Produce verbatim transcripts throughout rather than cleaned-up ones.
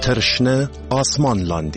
تر شنه آسمان لاندې.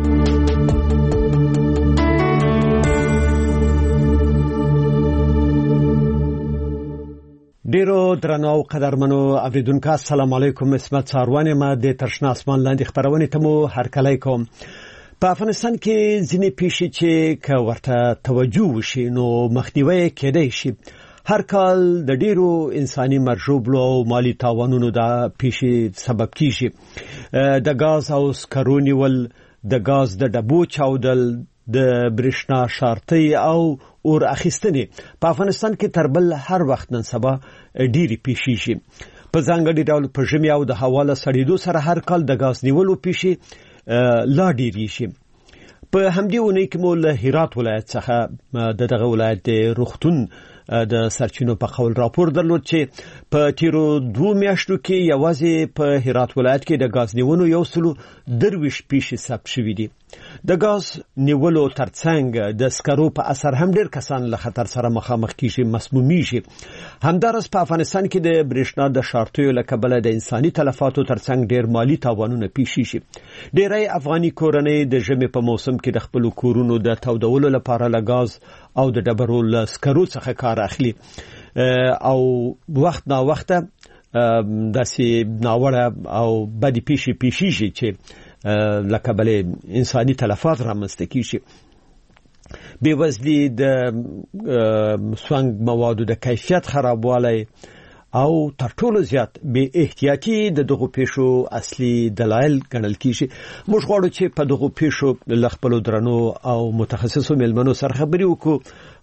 ډیرو درنو او قدرمنو اوریدونکو السلام علیکم. اسمت ساروان ما د تر شنه آسمان لاندې خبرونه ته مو هرکلی کوم. په افغانستان کې ځینې پیښې چې که ورته توجه وشي نو مخنیوي کېدای شي. هر کال د ډیرو انساني مرجوبلو او مالی تاوانونو د پیښې سبب کیږي. د غاز او سکرو نیول، د غاز د ډبو چاودل، د برېښنا شارټۍ او اور اخیستنې په افغانستان کې تر بل هر وخت نن سبا ډیری پیښې شي. په ځانګړي ډول په ژمي او د هوا له سړېدو سره هر کال د غاز نیولو پیښې لا ډیری شي. په همدې ونې کې مو له هرات ولایت څخه د دغه ولایت د روغتون د سرچینو په خول راپور درلود چې په تیرو دوه میاشتو کې یوازې په هرات ولایت کې د غاز نیولو یو سلو درویش پیښې ثبت شوې دي. د غاز نیولو ترڅنګ د سکرو په اثر هم ډېر کسان له خطر سره مخامخ کیږي، مسمومیږي. همدارس په افغانستان کې د برېښنا د شارټیو له کبله د انساني تلفاتو ترڅنګ ډېر مالی تاوانونه پیښ شي. ډېری افغاني کورنۍ د ژمي په موسم کې د خپل کورونو د تودولو لپاره له غاز او د ډبرو له سکرو څخه کار اخلي او وخت نا وخت داسې ناوړه او بدې پیښې پیښیږي چې لکه بلې انساني تلفات رامنځته کیږي. بېوزلي، د سونګ موادو د کیفیت خرابوالی او تر ټولو زیات بې احتیاطي د دغو پیښو اصلي دلایل ګڼل کیږي. موږ غواړو چې په دغو پیښو له خپلو درنو او متخصصو مېلمنو سره خبرې وکړو.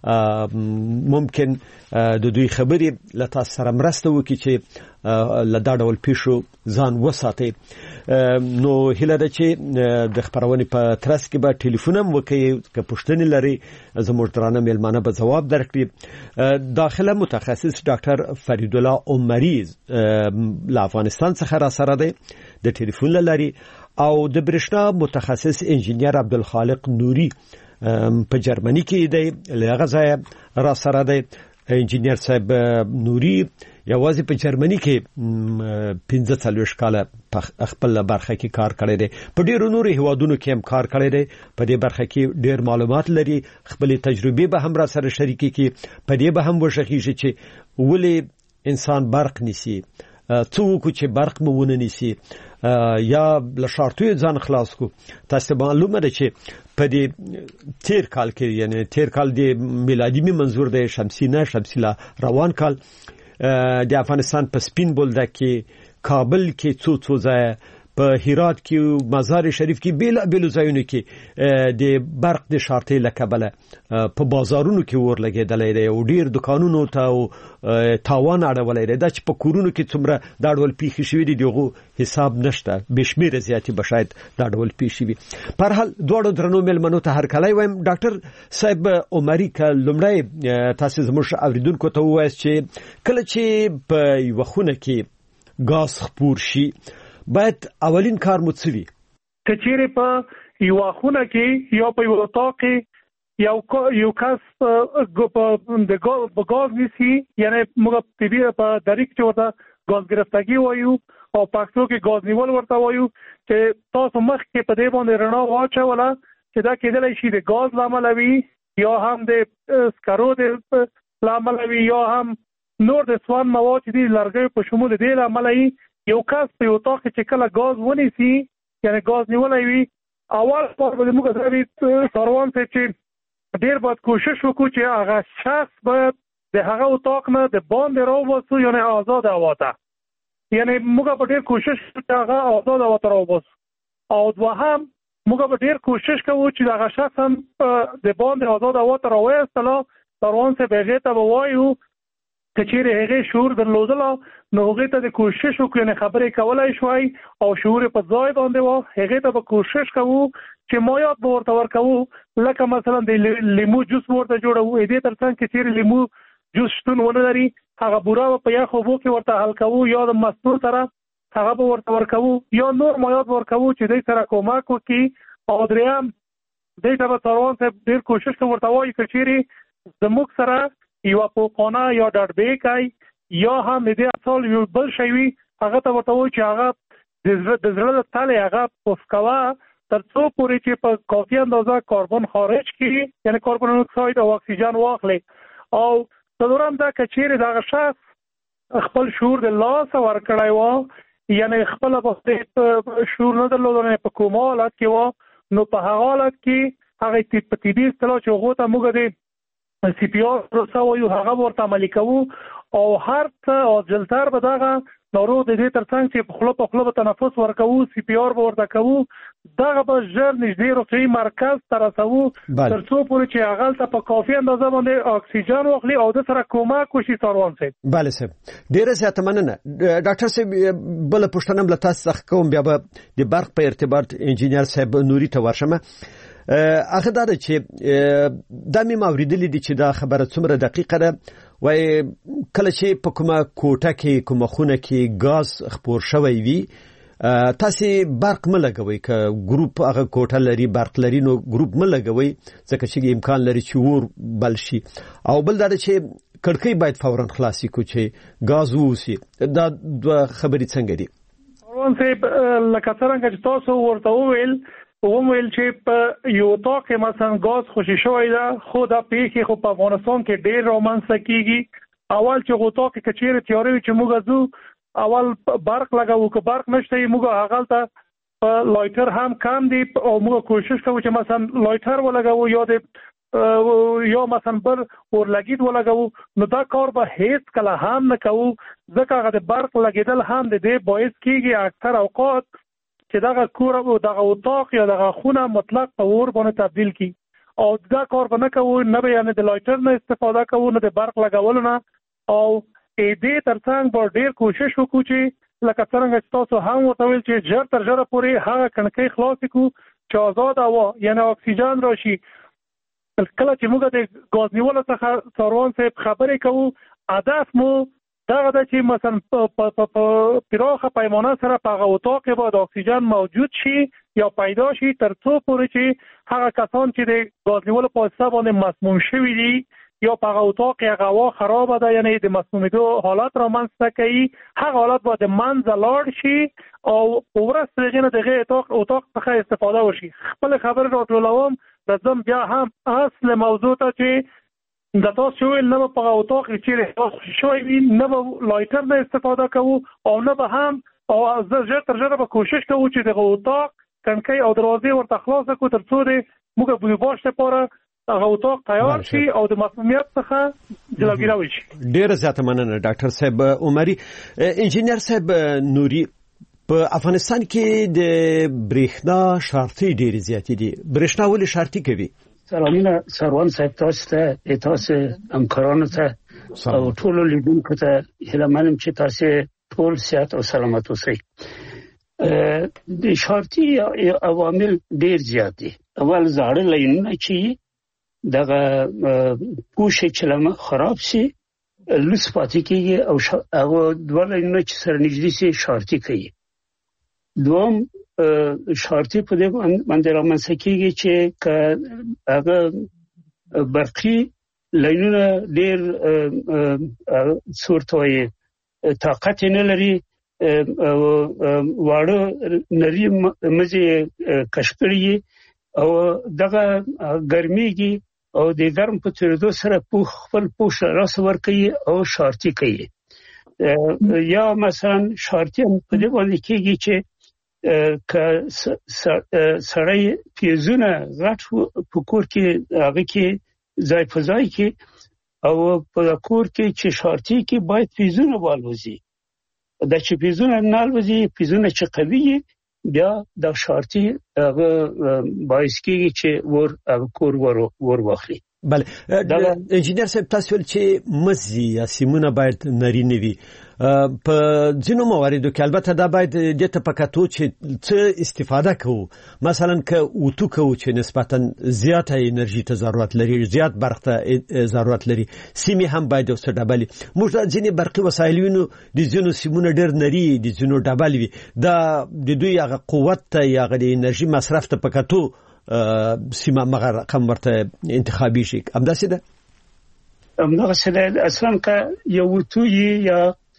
ممکن د دوی خبرې له تاسو سره مرسته وکړي چې له دا ډول پیښو ځان وساتي. نو هیله ده چې د خبرونې په ترڅ کې به ټلیفون هم وکړي، که پوښتنې لري زموږ درانه مېلمانه به ځواب درکړي. داخله متخصص ډاکټر فرید الله عمري له افغانستان څخه را سره دی د ټلیفون له لارې، او د برېښنا متخصص انجینیر عبدالخالق نوري په جرمني کې دی، له هغه ځایه را سره دی. انجینیر صاحب نوري یوازې په جرمني کې پنځه څلوېښت کاله په خپل برخه کې کار کړی دی. په ډیرو نورو هیوادونو کې هم کار کړی دی. په دې برخه کې ډیر معلومات لري. خپل تجربې به هم را سره شریکي کی. په دې به هم وشخیږي چې ولې انسان برق نیسي، څوک چې برق مو ونه نیسي یا له شارټیو ځان خلاص کو. تاسو معلومه ده چې په دې تیر کال کې، یعنی تیر کال د میلادي می منظور دی شمسي نه شمسي لا روان کال، د افغانستان په سپین بولدک کې، کابل کې، څو څو ځای په هرات کې، مزار شریف کې، بیل بیل ځایونو کې د برق د شارټۍ له کبله په بازارونو کې ور لګېدلې دی او ډیر دکانونو ته تاوان اړولی دی. دا چې په کورونو کې څومره دا ډول پیښې شوې دي دغه حساب نشته، بشمیره زیاتې به شاید دا ډول پیښې وي. په هر حال دواړو درنو مېلمنو ته هرکلی وایم. ډاکټر صاحب عمري، که لومړی تاسو زموږ اوریدونکو ته ووایاست چې کله چې په یوه خونه کې غاز خپور شي باید اولین کار مو څه وي؟ که چیرې په یوه خونه کې یا په یو اتاق کې یو یو کس په غاز نیسي، یعنی موږ طبي په دریک چې ورته غاز گرفتگی وایو او پښتو کې غاز نیول ورته وایو، چې تاسو مخکې په دې باندې رڼا واچوله چې دا کېدلی شي د غاز له امله وي یا هم د سکرو له امله وي یا هم نور د سون مواد چې دي لرګیو په شمول دې له امله وي. یو کس په یو اتاق کې چې کله غاز ونیسي، یعنی غاز نیولی وي، اول کار به موږ زه ساروان صاحب چې ډېر باید کوشش وکړو چې هغه شخص باید د هغه اتاق نه د باندې راوباسو، یعنی آزاد هوا ته. یعنی موږ به ډېر کوشش وکړو چې هغه آزاد هوا ته راوباسو. او دوهم موږ به ډېر کوشش کوو چې هغه شخص هم د باندې آزاد هوا ته راوایستله. ساروان صاحب هغې ته به وایو که چیرې هغې شعور درلودله نو هغې ته د کوشش وکړو، یعنې خبرې کولی شوی او شعور په ځای باندې و. هغې ته به کوشش کوو چې مایات به ورته ورکوو، لکه مثلا د لیمو جوس به ورته جوړوو. دې تر څنګ کې چیرې لیمو جوس شتون ونه لري، هغه بوره به په یخ اوبو کې ورته حل کوو یا د مستو سره هغه به ورته ورکوو یا نور مایات به ورکوو چې دې سره کومک وکړي. او درېیم دې ته به ساروان صاحب ډېر کوشش کوو ورته وایي که چیرې زموږ سره یوه پوپانه یا ډاډبیک یا هم د دې اصل یو بل شی وي، هغه ته ورته وایي چې هغه د زړه تله هغه پوسکوا تر څو پورې چې په کافي اندازه کاربن خارج کړي یعنی کاربن ډای اکساید او اکسیجن واخلي او څلورم دا کچېره دغه شخص خپل شعور د لاس ور کړای و یعنی خپل په شعور نه درلودنه په کومه حالت کې و نو په هغه حالت کې هغه په تیبي استلا چې هغه ته موږ د سی پی آر پروسه وایو هغه ورته عملي کوو او هر څه او جلتر به دغه ناروغ د دې ترڅنګ چې په خپل په خپل تنفس ورکوو سی پی آر ورته کوو دغه به ژر نږدې روغتیايي مرکز ته رسوو تر څو پورې چې هغه ته په کافي اندازه باندې اکسیجن واخلي او د سره کومک وشي ساروان صاحب. بله صاحب ډیره زیاته مننه. ډاکټر صاحب بل پوښتنه بل تاسو څخه کوم بیا به د برق په ارتباط انجینر صاحب نوري ته ورشم. هغه دا چې د مې اوریدلې دي چې دا خبره څومره دقیقه ده وای کله چې په کومه کوټه کې کومه خونه کې غاز خپور شوی وي تاسو برق ملګوي ک ګروپ هغه کوټه لري برق لري نو ګروپ ملګوي ځکه چې امکان لري چې ور بل شي او بل دا چې کړکۍ باید فورا خلاصي کو چې غاز ووسی دا خبرې څنګه دي؟ ورون صاحب لکه څنګه چې تاسو ورته وویل ووم ویل چې په یو ټاک کې مثلا غاز خوشی شوی دا خو دا پیخي خو په افغانستان کې ډېر رومانس کیږي اول چې غوټا کې کچېره تیاری چې موږ زو اول برق لګاو که برق نشته موږ هغه ته لایټر هم کم دی او موږ کوشش کوو چې مثلا لایټر ولګاو یا د یا مثلا بر ورلګید ولګاو نو دا کار به هیڅ کله هم نه کوو ځکه هغه د برق لګیدل هم د دې باعث کیږي اکثر اوقات چې دغه کور او دغه اتاق یا دغه خونه مطلق په اور باندې تبدیل کی او دا کار به نه کوو نه به یعنی د لایټر نه استفاده کوو نه د برق لګول نه او دې ترڅنګ به ډیر کوشش وکړو چې لکه څنګه چې تاسو هم وتویل چې ژر تر ژره پورې هغه کڼکۍ خلاص کړو چې آزاد هوا یعنی اکسیجن راشي. کله چې موږ د غاز نیولو څخه ساروان صاحب خبرې کوو هدف مو دغه د چې مثلا په پراخه پیمانه سره په هغه اتاق کې باید اکسیجن موجود شي یا پیدا شي تر څو پورې چې هغه کسان چې د غاز نیولو په واسطه باندې مسموم شوي دي یا په هغه اتاق کې هغه هوا خرابه ده یعنی د مسمومیدو حالت رامنځته کوي هغه حالت باید د منځه لاړ شي او وروسته دغه نه دغه اتاق اتاق څخه استفاده وشي. خپل خبره راټولوم راځم بیا هم اصل موضوع ته چې د تاسو ویل نه په اتاق کې چې شوی وي نه به لایټر نه استفاده کوو او نه به هم او زه ژر تر ژره به کوشش کوو چې دغه اتاق کڼکۍ او دروازې ورته خلاصه کړو تر څو د موږ بویباش لپاره هغه اتاق تیار شي او د مسمومیت څخه جلوګیری وشي. ډیره زیاته مننه ډاکټر صاحب عمري. انجینر صاحب نوري په افغانستان کې د برېښنا شارتي ډېرې زیاتې دي. برېښنا ولې شارتي کوي؟ سلامونه سروان صاحب تاسو ته تاسو همکارانو ته او ټول لیدونکو ته هیله منم چې تاسو ټول صحت او سلامت اوسئ. د شارتي عوامل ډیر زیات دي. اول زاړه لاینونه چې دغه پوښ چې لمه خراب شي لوس پاتې کیږي او هغه دوه لاینونه چې سره نږدې شي شارتي کوي. دوم شارتي په دې باندې رامنځته کیږي چې هغه برقي لاینونه ډېر صورتوي طاقت نه لري واړه نری مزي کشکړي او دغه ګرميږي او د ګرم په تیرېدو سره پوخ خپل پوښ راس ور کوي او شارتي کوي. یا مثلا شارتي په دې باندې کیږي چې که سړی پیزونه غټ په کور کې هغه کې ځای په ځای کې او په کور کې چې شارتي کې باید پیزونه والوزي دا چې پیزونه نه والوزي پیزونه چې قوي بیا د شارتي هغه باعث کیږي چې ور کور ور ور واخلي. بله انجینر صاحب تاسو ول چې مزي یا سیمونه باید نارینه وي په ځینو مواردو کې البته دا باید د تپکاتو چې څه استفاده کوو مثلا که اوتو کوو چې نسبتا زیاته انرژي ته ضرورت لري زیات برق ته ضرورت لري سیمه هم باید اوسه ډبل موږ د ځینې برقي وسایلونو د ځینو سیمونه ډېر نری د ځینو ډبل وي دا د دوی هغه قوت ته یا د انرژي مصرف ته پکاتو سیمه مغه رقم ورته انتخابي شي همداسې ده همداسې ده اصلا که یو توی یا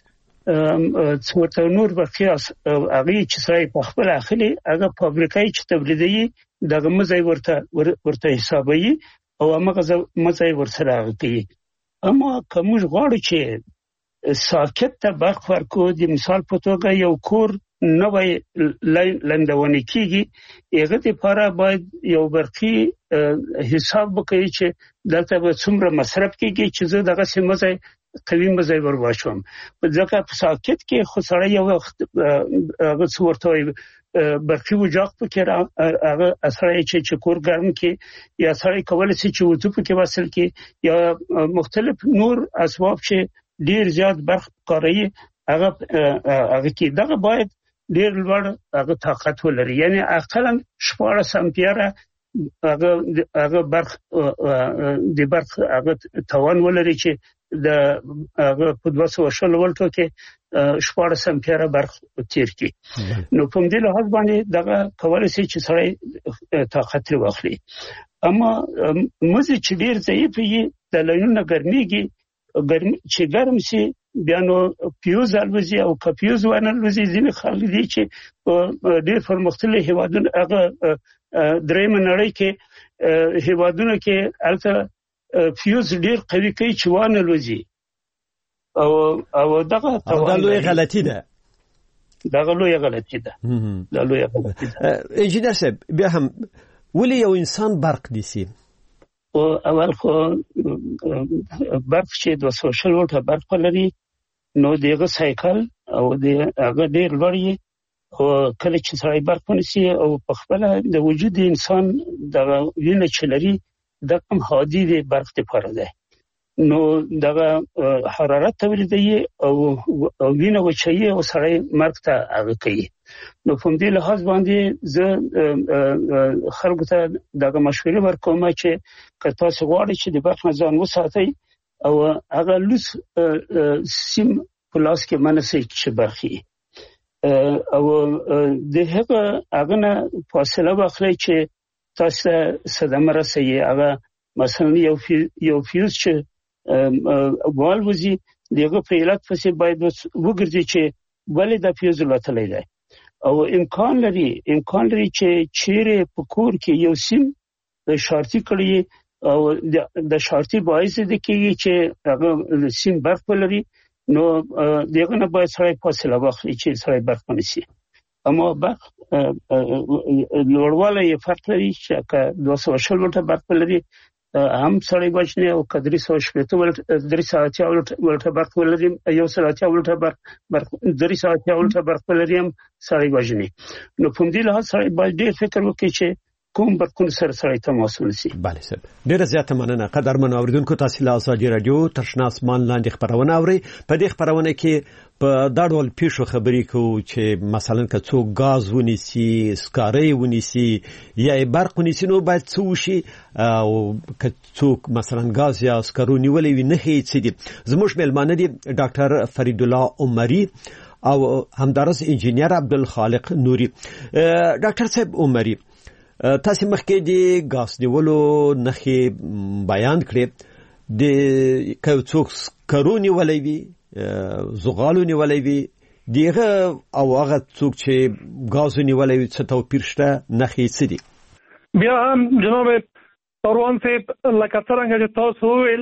څورته نور بقیاس هغه چې سړی په خپل اخلي هغه فابریکای چې تولیدي دغه مزای ورته ورته حسابي او هغه مزای ورسره کوي. اما کوم غواړي چې ساکت ته برخ ورکو د مثال په توګه یو کور نوې لندونه کیږي هغه لپاره باید یو برخي حساب وکړي چې دلته به څومره مصرف کیږي چې زه دغه سیمه قوي مزای ور واچوم. په ځکه په ساکت کې خو سره یو وخت هغه څورته برخي وجاق پکې هغه اثر چې چې کور ګرم کې یا سړی کولای شي چې وځو پکې وصل کې یا مختلف نور اسباب چې ډیر زیات برخ کاروي هغه هغه کې دغه باید ډیر لوړ هغه طاقت ولري، یعنی اقلا شپږ امپیره هغه هغه برخ د برخ هغه توان ولري چې د هغه په دوه سوه شل ولټو کې شپږ امپیره برخ تیر کی. نو په دې لحاظ باندې دغه کولای شي چې سړی طاقت واخلي. اما مزه چې ډیر ضعیف وي د لاینونو ګرميږي ګرم چې ګرم شي بیا نو پیوز الوزي او کپیوز ونه الوزي ځینې خلک دي چې ډیر پرمختللي هیوادونه هغه درېم نړۍ کې هیوادونه کې البته فیوز ډیر قوي کوي چې وانه الوزي او او دغه دا لوی غلطي ده دغه لوی غلطي ده دا لوی غلطي ده. انجینر صاحب بیا هم ولې یو انسان برق دیسي؟ او اول خو برق چې د سوشل ورته برق لري نو دغه سایکل او د هغه ډیر لوړی او کله چې سړی برق ونیسي او په خپل د وجود انسان د وینې چلري د کوم هادي د برق لپاره ده نو دغه حرارت تولیدي او وینه وچي او سړی مرګ ته هغه کوي. نو په دې لحاظ باندې زه خلکو ته دغه مشورې ورکوم چې که تاسو غواړئ چې د برق نه ځان وساتئ او هغه لوس سیم پلاس کې منسي چې برخي او د هغه هغه نه فاصله واخلئ چې تاسو صدمه رسېږي. هغه مثلا یو یو فیوز چې والوزي دغه په علت پسې باید وګرځي چې ولې د فیوز لټلې ده او امکان لري امکان لري چې چیرې په کور کې یو سیم شارټي کړي او د شارټي باعث دي چې هغه سیم برق ولري نو دغه نه باید سړی فاصله واخلي چې سړی برق ونیسي. اما برق لوړوالی یې فرق لري چې که دوه سوه شل ولټه برق ولري هم سړی وژني او که درې سوه شپېته ولټه درې سوه اتیا ولټه برق ولري یو سل اتیا ولټه برق درې سوه اتیا ولټه برق ولري هم سړی وژني. نو په دې لحاظ سړی باید ډېر فکر وکړي چې کوم برقونه سره سړی تماس ونیسي. بله صاحب ډیره زیاته مننه. قدرمنو اوریدونکو تاسو له ازادي رادیو تشنا اسمان لاندې خبرونه اورئ. په دې خبرونه کې په دا ډول پیښو خبرې کوو چې مثلا که څوک غاز ونیسي سکاري ونیسي یا برق ونیسي نو باید څه وشي او که څوک مثلا غاز یا سکارو نیولې وي نه هیڅ دي. زموږ مېلمانه دي ډاکټر فرید الله عمری او همدارس انجینیر عبدالخالق نوري. ډاکټر صاحب عمری تاسو مخکې د غاز نیولو نخې بیان کړې د که څوک سکارو نیولې وي زغالو نیولې وي دغه او هغه څوک چې غاز نیولې وي څه توپیر شته نخې څه دي؟ بیا هم جناب پروان صاحب لکه څنګه چې تاسو ویل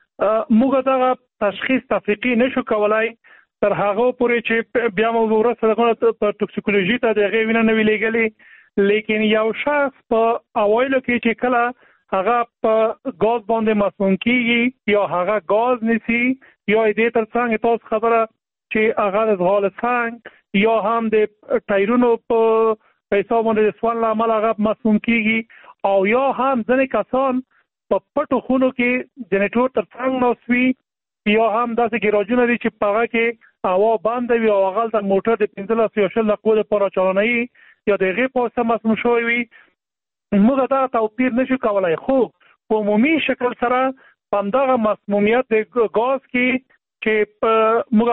موږ دا تشخیص تفریقي نشو کولای تر هغه پورې چې بیا موږ ورسره په ټوکسیکولوژي ته دغه وینه نه ویلېګلې لیکن یو شخص په اوایلو کې چې کله هغه په غاز باندې مسموم کیږي یا هغه غاز نسی یا دې ترڅنګ تاسو خبره چې هغه د غال څنګ یا هم د ټایرونو په حساب باندې د سوال عمل هغه مسموم کیږي او یا هم ځنې کسان په پټو خونو کې جنریټور ترڅنګ نوسوي یا هم داسې ګراجونه دي چې په هغه کې هوا بند وي او هغه د موټر د پنځلس یا شل دقیقو لپاره چالانوي یا دغه په سم مسموم شوی وي. موږ دا توپیر نشو کولای خو په عمومي شکل سره همدغه مسمومیت د غاز کې چې موږ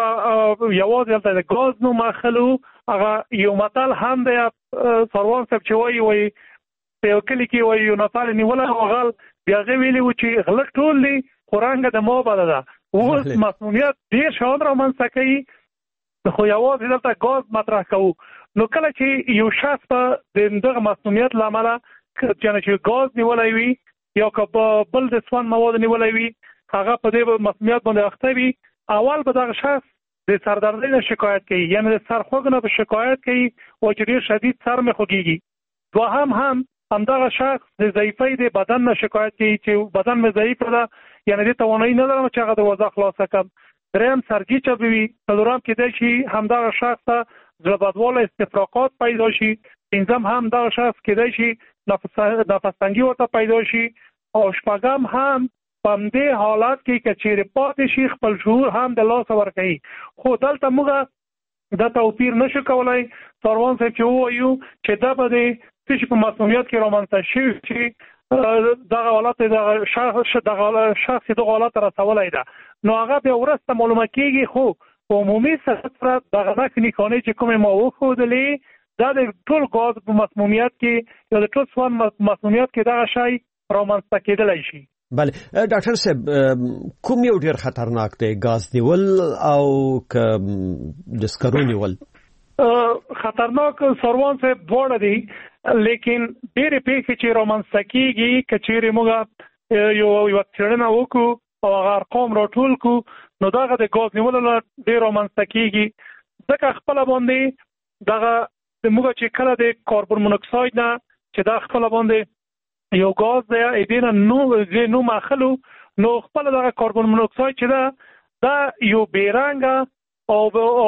یوازې د غاز نو ماخلو هغه یو متل هم د سروان صاحب چې وایي وایي په کلی کې وایي یو نتال نیوله غل بیا غویلی و چې غلط ټول دي قرانګه د مو بل ده و مسمومیت ډیر شاون را منځ کوي خو یوازې دلته غاز مطرح کوو. نو کله چې یو شخص په دغه مسمومیت لامل چې غاز نیولای وي یا که بل د سون مواد نیولای وي هغه په دې مسمومیت باندې اخته وي، اول به دغه شخص د سردردۍ نه شکایت کوي، یعنی د سر خوږ نه به شکایت کوي او چې ډېر شدید سر مې خوږیږي. دوهم هم همدغه شخص د ضعیفۍ د بدن نه شکایت کوي چې بدن مې ضعیف ده، یعنی د توانایي نه لرم چې هغه د وضع خلاصه کړم. دریم سرګي چبوي. څلورم کېدای شي همدغه شخص ته زړه بدوالی استفراقات پیدا شي. پنځم هم دغه شخص کېدای شي نفس تنګي ورته پیدا شي. او شپږم هم په همدې حالت کې که چیرې پاتې شي خپل شعور هم د لاسه ورکوي. خو دلته موږ دا توپیر نشو کولی ساروان صاحب چې ووایو چې دا به د څه شي په مسمومیت کې رامنځته شوي چې دغه حالت دغه شخص دغه شخص دغه حالت رسولی ده، نو هغه بیا وروسته معلومه کېږي. خو په عمومي صورت سره دغه نښې نښانې چې کومې ما وښودلې دا د ټول غاز په مسمومیت کې یا د ټول سون مسمومیت کې دغه شی رامنځته کېدلی شي. بله ډاکټر صاحب، کوم یو ډیر خطرناک دی، غاز نیول او که د سکرو نیول؟ خطرناک ساروان صاحب دواړه دي، لیکن ډېرې پیښې چې رامنځته کېږي که چیرې موږ یو یوه څېړنه وکړو او هغه ارقام راټول کړو نو دغه د غاز نیولو نه ډېر رامنځته کېږي. ځکه خپله باندې دغه موږ چې کله د کاربن مونوکساید نه چې دا خپله باندې یو غاز دی ایدینه نو نو ماخلو نو خپل دغه کاربن مونوکساید چې دا دا یو بیرنګ او او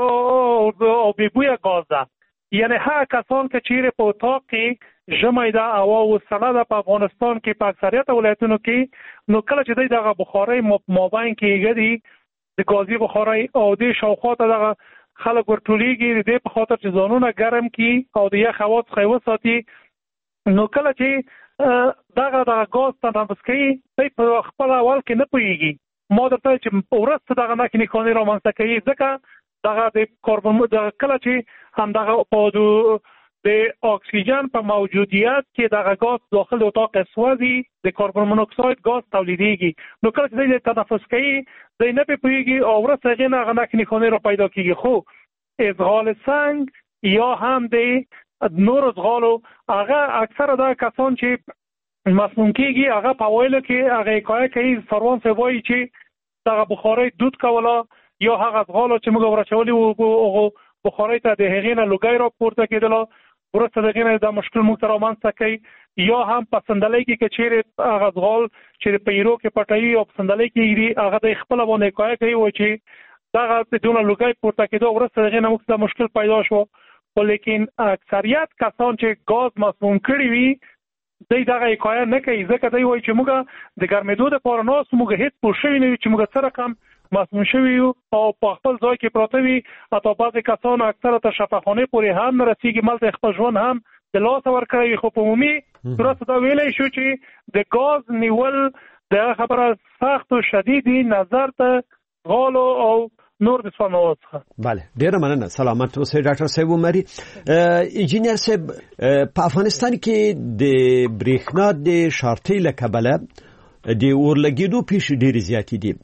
او بی بویا غاز ده. یعنی هغه کسان که چیرې په اتاق کې ژمی ده او او سړه ده په افغانستان کې په اکثریت ولایتونو کې، نو کله چې دوی دغه بخارۍ مابین کې ګرځي د غازي بخارۍ او د شاوخوا ته دغه خلک ورټولېږي د دې په خاطر چې ځانونه ګرم کړي او د یخ هوا څخه وساتي. نو کله چې دغه دغه غاز تنفس کوي دوی په خپل اول کې نه پوهېږي. ما درته چې وروسته دغه نښې نښانې رامنځته کوي، ځکه دغه د کاربن دغه کله چې همدغه په د اکسیجن په موجودیت کې دغه غاز داخل اتاق سوځي د کاربن مونوکساید غاز تولیدېږي. نو کله چې دوی تنفس کوي دوی نه پوهېږي او وروسته هغې نه هغه نښې نښانې را پیدا کېږي. خو ازغال سنگ یا هم د نور ازغالو هغه اکثره دا کسان چې مسموم کېږي هغه په اوایلو کې هغه حکایه کوي ساروان صاحب وایي چې دغه بخارۍ دود کوله یا هغه ازغالو چې موږ ورچولي وو بخارۍ ته د هغې نه لوګی را پورته کېدله، وروسته د هغې نه دا مشکل موږ ته رامنځته کوي. یا هم په صندلۍ کې که چیرې هغه ازغال چې په ایرو کې پټوي او په صندلۍ کې ایري هغه د خپله باندې حکایه کوي وایي چې دغه دونه لوګی پورته کېدو وروسته د هغې نه موږ ته مشکل پیدا شو. خو لیکن اکثریت کسان چې غاز مسموم کړي وي دوی دغه حکایه نه کوي، ځکه دوی وایي چې موږ د ګرمېدو دپاره ناست موږ هېڅ پوه شوي نه یو چې موږ څه رقم مسموم شوي یو او په خپل ځای کې پراته وي. حتی بعضې کسان اکثره تر شفاخانې پورې هم نه رسېږي، ملته خپل ژوند هم د لاسه ورکړی وي. خو په عمومي صورت دا ویلی شو چې د غاز نیول دغه خبره سخت و شدیدي نظر ته غالو او نور د سوالات څخه. بله ډیره مننه، سلامت اوسئ ډاکټر صاحب عمري. انجینر صاحب، په افغانستان کې د برېښنا د شارټۍ له کبله د اورلګېدو پیښې ډېرې زیاتې دي.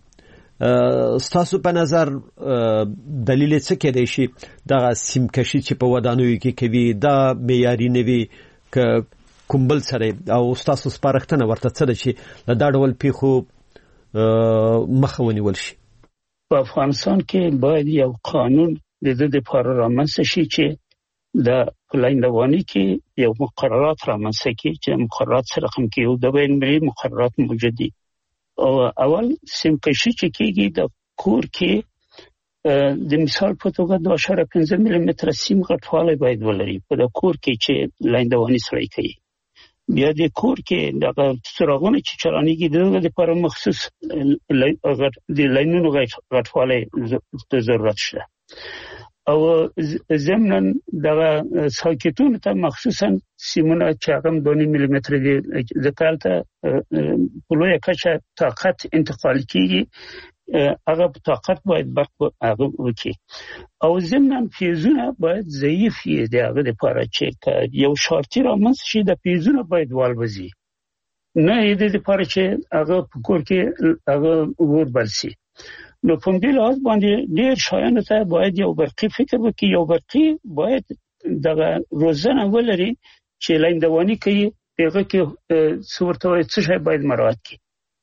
ستاسو په نظر دلیل څه کېدای شي دغه سیم کشي چې په ودانیو کې کوي دا معیاري نه وي که کوم بل سره، او ستاسو سپارښتنه ورته څه ده چې له دا ډول پیښو مخه ونیول شي؟ په افغانستان کې باید یو قانون د دې لپاره رامنځته شي چې د لاندواني کې یو مقررات رامنځته کړي چې مقررات سره رقم کې یو د بین المللي مقررات موجود دي. او اول سیم کشي چې کېږي د کور کې د مثال په توګه دوه اعشاریه پنځه ملي متره سیم غټوالی باید ولري په د کور کې چې لاندواني سړی کوي. بیا د کور کې دغه څراغونه چې چالانېږي د هغه لپاره مخصوص د لاینونو غټوالی ته ضرورت شته. او ضمناً دغه ساکټونو ته مخصوصاً سیمونه چې هغه دوه نیم ملي متره دي ځکه هلته په لویه کچه طاقت انتقال کېږي، هغه طاقت باید برق هغه وکړي. او ضمناً فیوزونه باید ضعیف وي د هغه لپاره چې یو شارټي رامنځته شي د فیوزونه باید والوځي، نه یې د دې لپاره چې هغه په کور کې هغه اور بل شي. نو په دې لحاظ باندې ډېر شایانو ته باید یو برقي فکر وکړي، یو برقي باید دغه روزنه ولري چې لاندواني کوي دغه کې صورت او څه شی باید مراعات کړي.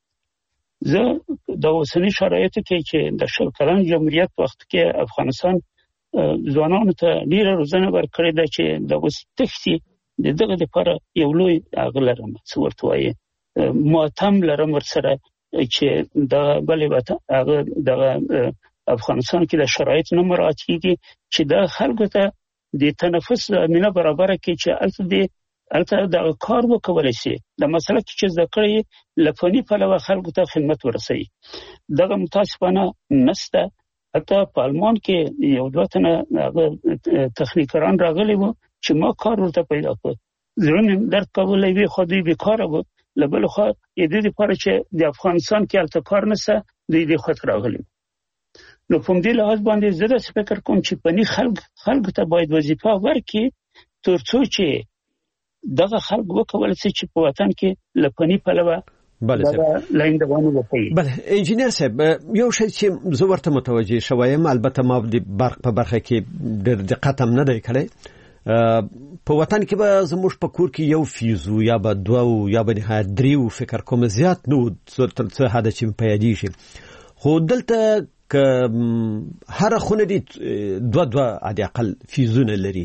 زه د اوسنی شرایطو کې چې د شل کلن جمهوریت وخت کې افغانستان ځوانانو ته ډیره روزنه ورکړې ده چې د اوس تختی دغه لپاره یو لوی اغلرم صورت وایي ماتم لرم ورسره چې د بلې وته هغه د افغانستان کې د شرایط نه مراعات کیږي چې د خلکو ته د تنفس زمينه برابر کړي چې الته د الته د کار وکولای شي د مسله کې چې ذکرې لفنی په لور خلکو ته خدمت ورسوي. دغه متاسفانه نسته. حتی په آلمان کې یو دوه تنه تخنیکران راغلي وو چې ما کار ورته پیدا کړ. زړه درد کولای وي خو دوی بیکاره وو. لبل خو د دې لپاره چې د افغانستان کې الته کار نشته دوی د خطر راغلي. نو په دې لحاظ باندې زه د فکر کوم چې پني خلک خلکو ته باید وظیفه ورکړي ترڅو چې دغه خلک وکول شي چې په وطن کې لپنی پلوه بله صاحب لاندوانه وکړي. بله انجینر صاحب یو شی چې زه ورته متوجه شوم، البته ما د برق په برخه کې ډېر دقت هم نه دی کړی، په وطن کې به زموږ په کور کې یو فیوزو یا به دوه یا به نهایت دریو فکر کوم زیات نو څه حد چې په یادی شي، خو دلته که هر خونه دي دوه دوه عادي اقل فیوزونه لري،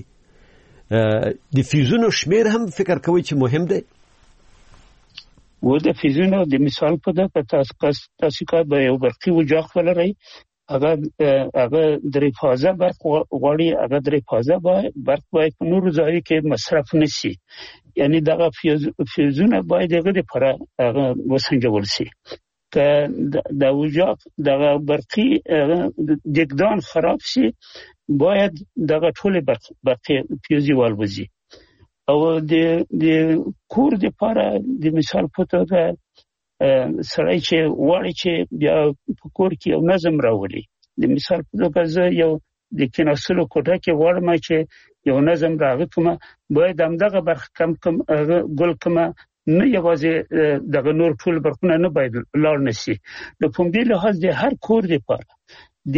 د فیوزونو شمیر هم فکر کوي چې مهم دی. و د فیوزونو د مثال په دغه تاسو تاسو کا به یو برقي وجاخ ولري، هغه هغه درې فازه برق غواړي، هغه درې فازه برق باید په نورو ځایو کې مصرف نشي، یعنی دغه فیوزونه باید هغه د پر هغه وسنجول شي که د وجاخ دغه برقي دګدان خراب شي باید دغه ټول برق برقي فیوزي والوزي. او د د کور د پاره د مثال په توګه سړی چې وړي چې بیا په کور کې یو نظم راولي، د مثال په توګه زه یو د کیناسلو کوټه کې وړم چې یو نظم راغی کوم باید همدغه برخه کم کم ګل کوم نه یوازې دغه نور ټول برخونه نه باید لار نشي. نو په دې لحاظ د هر کور د پاره د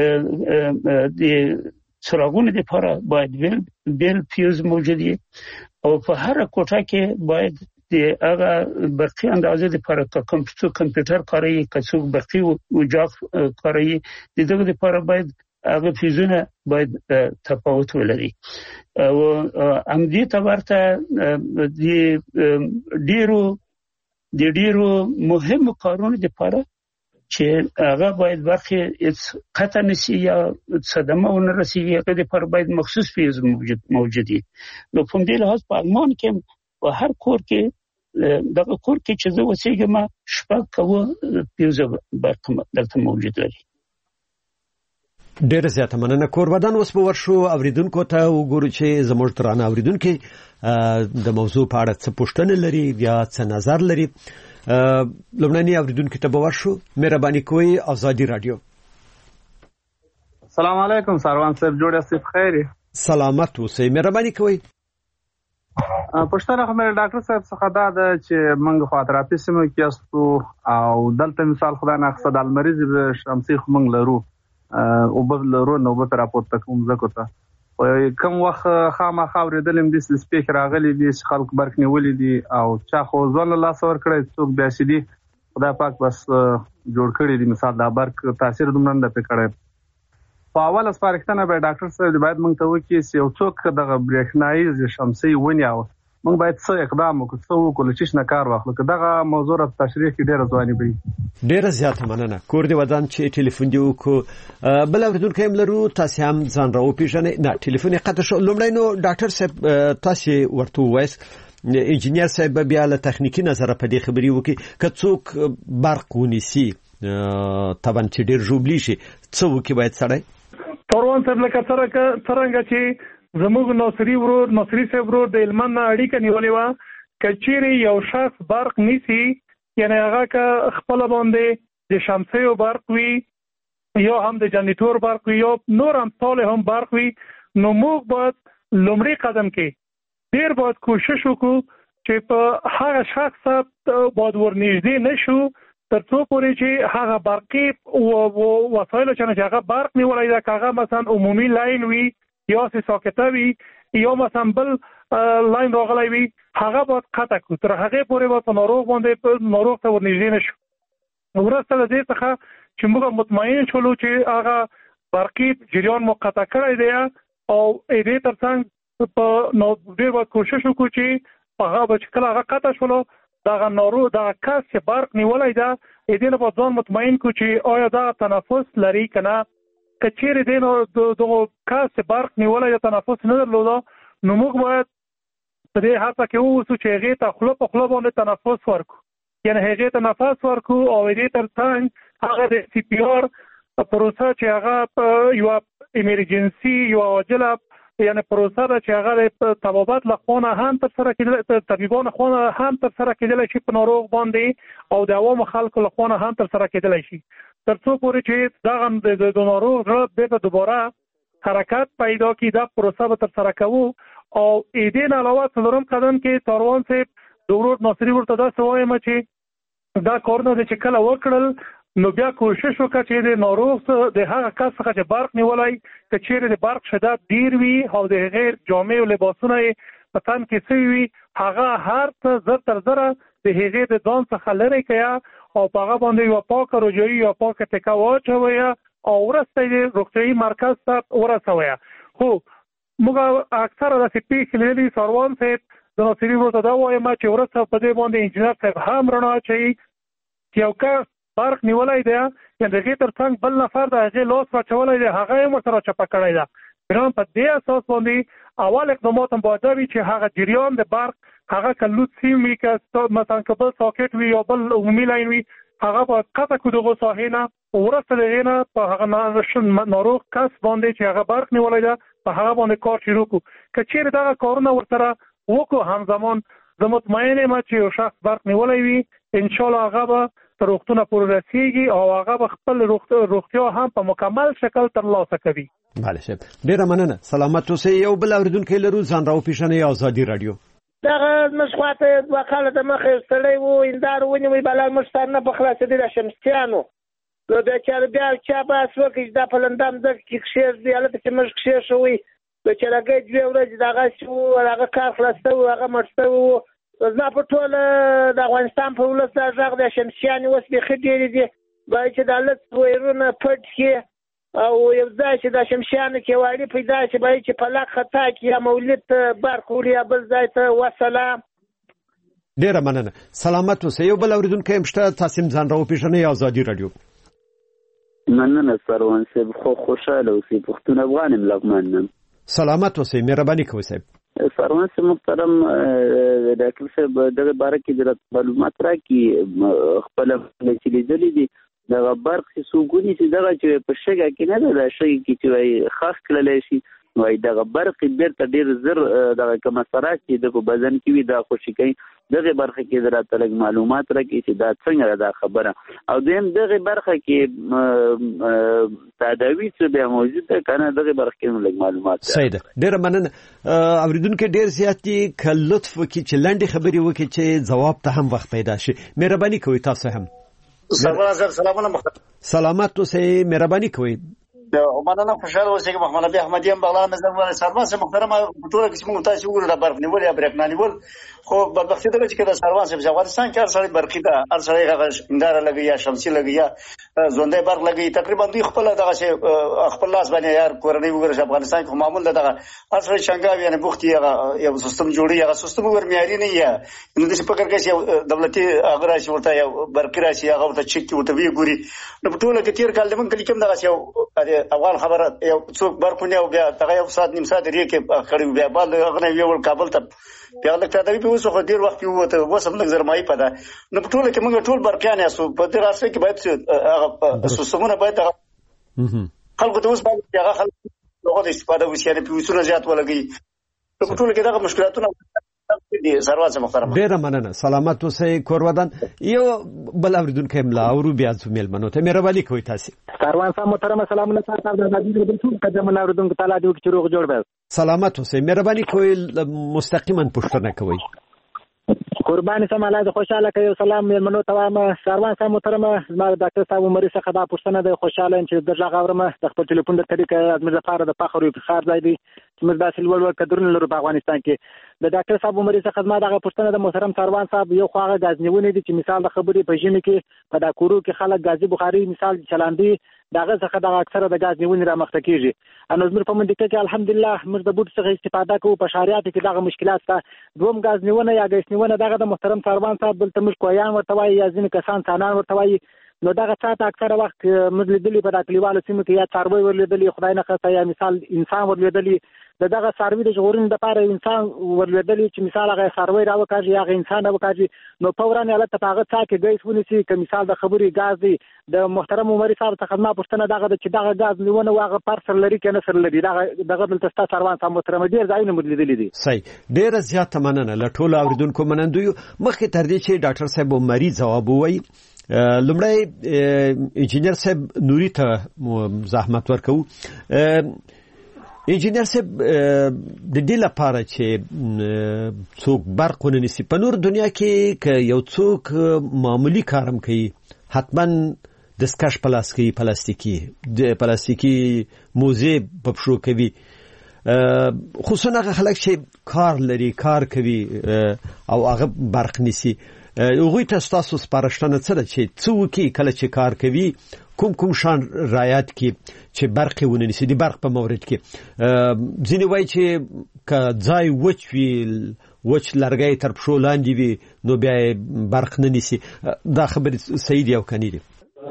د څراغونو لپاره باید بیل بیل فیوز موجود وي او په هر کوټه کې باید د هغه برقي اندازې لپاره کمپیوټر کمپیوټر کاروي، کڅو برقي وجاخ کاروي، د دغه لپاره باید هغه فیوزونه باید تفاوت ولري. او ام دې ته ورته د ډیرو د ډیرو مهم کارونو لپاره چې هغه باید برخه قطع نشي یا صدمه ونرسي، هغه لپاره باید مخصوص فیوز موجود موجودي. نو په دې لحاظ په آلمان کې په هر کور کې دغه کور کې چې زه وسیګم شپږ کوه فیوز برق دلته موجود لري. ډېر زیاته مننه. کوربدان اوس به ورشو اوریدونکو ته وګورو چې زموږ ترانه اوریدونکو د موضوع په اړه څه پوښتنه لري یا څه نظر لري. لومړنی اوریدونکو ته به ورشو. مهرباني کوئ آزادی رادیو. السلام علیکم سروان صاحب، جوړ یاست بخیر؟ سلامت اوسئ، مهرباني کوئ. پښتنه خبره ډاکټر صاحب څخه دا ده چې موږ خو تراپی سیمه کې استو او دلته مثال خدای نه خصه د المریض شمسي خو موږ لرو او بل لرو نو به راپورته کوم زکه ته کوم وخت خامخا اوریدلم د سپیکر راغلي دي خلک برک نیولې دي او چا خو ځل الله سور کړی څوک بیا سي دي خدای پاک بس جوړ کړی دي مثال دا برک تاثیر دومره نه پکړی. په اول اسپارښتنه به ډاکټر صاحب باید موږ ته وکړي چې یو څوک دغه برېښنایي شمسي ونیاو موږ باید څه اقدام وکړو څه وکړو چې نه کار واخلو که دغه موضوع را تشریح کې ډیره ځواني وي. ډیره زیاته مننه. کور دی ودان چې ټلیفون دی وکړو بل اوریدونکو هم لرو، تاسو هم ځان راو پیژنئ. نه ټلیفون یې قطع شو. لومړی نو ډاکټر صاحب تاسو ورته وایس انجینیر صاحب بیا له تخنیکی نظر په دې خبري وکړي که څوک برق ونیسي طبعا چې ډیر جوړلی شي څه وکړي باید سړی. تروان صاحب لکه څنګه چې زموږ ناصری ورور ناصری صاحب ورور د علمن اړیکه نیولې و کچېری یو شخص برق نیسی یعنی هغه که خپل باندې د شمسي برق وي یا هم د جنریټور برق وي یا نور هم طال هم برق وي نو موږ باید لومړی قدم کې ډیر باید کوشش وکړو چې په هغه شخص باید ورنږدې نشو ترڅو پورې چې هغه برقي وسایل چې هغه برق نیولای دا هغه مثلا عمومي لاین وي یا ساکته وي یا مثلا بل لاین راغلی وي هغه باید قطع کړو. تر هغه پورې به په ناروغ باندې ناروغ ته ورنږدې نشو. ورسته د دې څخه چې موږ مطمئن شولو چې هغه برقي جریان مو قطع کړی دی او دې ترڅنګ په نو ډېر وخت کوشش وکړو چې هغه به چې کله هغه قطع شولو دغه ناروغ دغه کس چې برق نیولی ده دې نه به ځان مطمئن کړو چې آیا دا تنفس لري که نه. که چیرې دې نو دغه کس چې برق نیولی ده تنفس نه درلوده نو موږ باید په دې هڅه کې واوسو چې هغې ته خوله په خوله باندې تنفس ورکړو، یعنې هغې ته نفس ورکړو او دې تر څنګ هغه د سی پی آر پروسه چې هغه په یوه ایمرجنسي یوه عاجله یعنی پروسه ده چې هغه د طبابت له خوا نه هم ترسره کېدلی طبیبانو خوا نه هم ترسره کېدلی شي په ناروغ باندې او د عوامو خلکو له خوا نه هم ترسره کېدلی شي تر څو پورې چې دغه د ناروغ زړه بېرته دوباره حرکت پیدا کړي. دا پروسه به ترسره کوو او دې نه علاوه څلورم قدم کې ساروان صاحب د ورور ناصري ورته داسې وایم چې دا کارونه چې کله وکړل نو بیا کوشش وکړه چې د ناروغ د هغه کس څخه چې برق نیولی که چیرې د برق شدت ډیر وي او د هغې جامې او لباسونه یې په تن کې سوي وي هغه هر څه زر تر زره د هغې د ځان څخه لرې کړه او په هغه باندې یوه پاکه روجایي یا پاکه ټکه واچویه او وروسته یې روغتیایي مرکز ته ورسویه. خو موږ اکثره داسې پېښې لیدلي ساروان صاحب د ناصري ورته دا وایم چې وروسته په دې باندې انجینر صاحب هم رڼا اچوي چې یو کس برق نیولی دی یعنې د هغې تر څنګ بل نفر د هغې لاس واچولی دی هغه یې ورسره چپه کړی ده. بنابراین په دې اساس باندې اول اقدامات هم باید دا وي چې هغه جریان د برق هغه که لوډ سیم وي که مثلا که بل ساکټ وي یا بل عمومي لاین وي هغه باید قطع کړو دغو ساحې نه وروسته د هغې نه په هغه ناروغ کس باندې چې هغه برق نیولی ده په هغه باندې کار شروع کړو. که چیرې دغه کارونه ورسره وکړو همزمان زه مطمئن یم چې یو شخص برق نیولی وي انشاءالله هغه به تر روغتونه پورې رسیږي او هغه به خپل روغتیا هم په مکمل شکل ترلاسه کوي. بله صاحب ډېره مننه. سلامت اوسئ. یو بل اورېدونکی لرو ځان راوپېژنئ ازادي راډیو. دغه زموږ خواته دوه کاله د مخې سړی و هندار ونیوی بلا موږ سر نه په خلاصېدی د شمسیانو نو بېچاره بیا چا بحث وکړي چې دا په لندن ځکه کې کښېږدي هلته چې موږ کښېښوئ بېچارهګۍ دوې ورځې دغسې و هغه کار خلاص شوی و هغه مړ شوی و. زما په ټوله د افغانستان په ولس دا غږ د شمسیانې اوس بیخي ډېرې دي باید چې دا لږ ویرونه پټ کړي او یو ځای چې د شمسیانو کې یو اړي پیدا شي باید چې په لک خطا کړي یا مولد ته برق وړي یا بل ځای ته وسلام. ډېره مننه. سلامت اوسئ. یو بل اورېدونکی هم شته تاسې هم ځان راوپېژنئ ازادي راډیو. مننه سروان صاحب خو خوشحاله اوسئ. پښتون افغان یم لغمان یم. سلامت اوسئ. مهرباني کوئ صاحب. سروان صاحب محترم ډاکټر صاحب دغه باره کې د معلومات راکړي خپله چې لیدلي دي دغه برق چې څوک ونیسي دغه چې په شګه کې نه ده د شګې کې چې وایي خښ کړلی شي وایي دغه برق یې بېرته ډېر زر دغه کوم اثرات چې د په بدن کې وي دا خوشي کوي. دغه برخه کې راته لږ معلومات راکړي چې دا څنګه ده دا خبره او دویم دغه برخه کې تداوي څه بیا موجود ده که نه دغه برخه کې لږ معلومات صحیح ده. ډېره مننه. اورېدونکي ډېر زیات دي که لطف وکړي چې لنډې خبرې وکړي چې ځواب ته هم وخت پیدا شي. مهرباني کوئ تاسو هم. سلامونه. سلامت اوسئ. مهرباني کوئ. مننه. خوشحاله اوسئ. محمد نبی احمدی هم بغلان نظر ولې سروان صاحب محترم په ټوله کې چې موږ تاسې وګورو دا برق نیول یا برېښنا نیول خو بدبختي دغه چې که د سروان صاحب افغانستان کې هر سړی برقي ده هر سړی هغه هنداره لګوي یا شمسي لګوي یا ژوندی برق لګوي تقریبا دوی خپله دغسې خپل لاس باندې یار کورنۍ وګوره چې افغانستان کې خو معمول ده دغه هر سړی چنګاوي یعنې بوخت یې هغه یو سیستم جوړوي هغه سیستم وګوره معیاري نه وي نو داسې فکر کوي چې یو دولتي هغه راشي ورته یو برقي راشي هغه ورته چک کړي ورته ویې ګوري نو په ټوله کې تېر کال زموږ کلي کې هم دغسې یو افغان خبره یو څوک برق ونیو بیا دغه یو ساعت نیم ساعت ریې کې کړی و بیا بال هغه نه یوړ کابل ته بیا لږ تداوي پې وسو خو ډېر وخت پې ووته اوس هم لږ زرمایي په ده نو په ټوله کې موږ ټول برقیان یاستو په دغه هر څه کې باید هغه سیستمونه باید هغه خلکو ته اوس باید هغه خلک هغه د استفاده وشي یعنې پیوسونه زیات ولګوي نو په ټوله کې دغه مشکلاتونه سروان صاحب محترم. ډېره مننه. سلامت اوسئ. کورودان. یو بل اورېدونکی هم لا اورو بیا ځو مېلمنو ته. مهرباني کوئ تاسې. سروان صاحب محترم سلامونه تاسو د ازادي راډیو ټول قدمونه اورېدونکو ته لا دې وکړي چې روغ جوړ به. سلامت اوسئ. مهرباني کوئ مستقیما پوښتنه کوئ. قربان سم الله د خوشاله کوي سلام مېلمنو ته وایم سروان صاحب محترم زما ډاکټر صاحب عمري څخه دا پوښتنه د خوشاله چې د ځای غوړم د خپل ټلیفون د طریقې ازمیر لپاره د فخر او افتخار ځای دی چې موږ داسې لوړ لوړ کډرونه لرو په افغانستان کې د ډاکټر صاحب عمري څخه زما دغه پوښتنه د محترم سروان صاحب یو خواغه غازنیونه دي چې مثال د خبرې په ژمي کې په دا کورو کې خلک غازي بخاري مثال چلاندي دغه څخه د اکثره د غازنیونه را مخته کیږي ان زموږ په منډه کې الحمدلله موږ د بوت څخه استفاده کوو په شریعت کې دغه مشکلات شته دوم غازنیونه یا غاسنیونه دغه د محترم سروان صاحب بل تمش کویان ورته وایي یا ځینې کسان څانان ورته وایي نو دغه څه اکثره وخت موږ لیدلې په داخليوالو سیمو کې یا څاروي ورلیدلې خدای نه خاصه یا مثال انسان ورلیدلې دغه څاروي د ژغورنې لپاره انسان ورلیدلې چې مثال هغه څاروي راوکاږي یا انسان راوکاږي نو فورا نه لته هغه څا کې ګیس ونیسي که مثال د خبري غاز دی د محترم عمري صاحب څخه ما پوښتنه دغه چې دغه غاز نیونه واغه پر سر لري کنه سر لري دغه دغه بل تاسو سروان صاحب محترم ډیر ځایونه مدلیدلې دي صحیح ډیر زیات مننه لټول اوریدونکو منندوی مخکې تر دې چې ډاکټر صاحب عمري جواب وایي لمړی انجینر صاحب نوري ته زحمت ورکو انجینر صاحب د دې لپاره چې څوک برق ونیسي په نور دنیا کې که یو څوک معمولی کارم کوي حتما د سکاش پلاستیکي پلاستیکي د پلاستیکي موزه په پښو کوي خصوصا هغه خلک چې کار لري کار کوي او هغه برق نیسي هغوی ته ستاسو سپارښتنه څه ده چې څه وکړي کله چې کار کوي کوم کوم شان رعایت کې چې برق ونیسي د برق په مورد کې ځینې وایي چې که ځای وچ وي وچ لرګی تر پښو لاندې وي نو بیا برق نه نیسي دا خبرې صحیح دي او که نه دي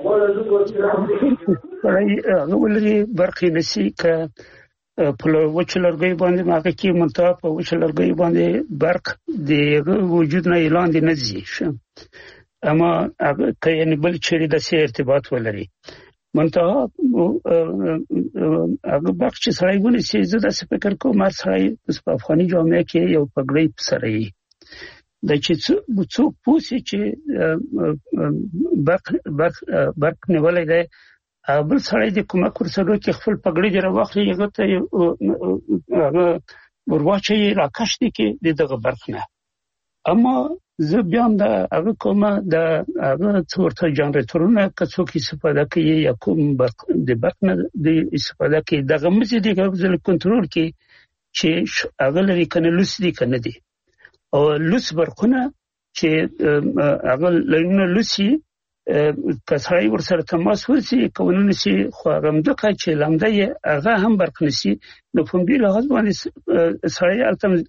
هغه ولري برق نیسي که په وچ لرګي باندې ماګه کې منتها په وچ لرګي باندې برق د وجود نه اعلان دي نزي اما هغه کین بل چیرې د سي ارتباط ولري منتها هغه برق چې سړی ونه سي زه د فکر کوم مر سړی په افغاني جامعه کې یو پګړی سره یې د چې څوک پوسي چې برق برق برق نیولای دی بل سړی د کومه کورسلو کې خپل پګړی دی راوخلي هغه ته هغه ورواچي راکښ دي کې دغه برق نه اما زه بیا هم د هغه کومه د هغه څورته جنراتورونه که څوک استفاده کوي یا کوم برق د برق نه د استفاده کوي دغه مزي د غوښتل کنټرول کې چې هغه لري کنه لوس دي کنه دي او لوس برقونه چې هغه لرونه لوسي کسړی ورسره تماس ورسي کوونه سي خو غمدکه چې لمده هغه هم برق نسي نو په دې لحاظ باندې سړی التم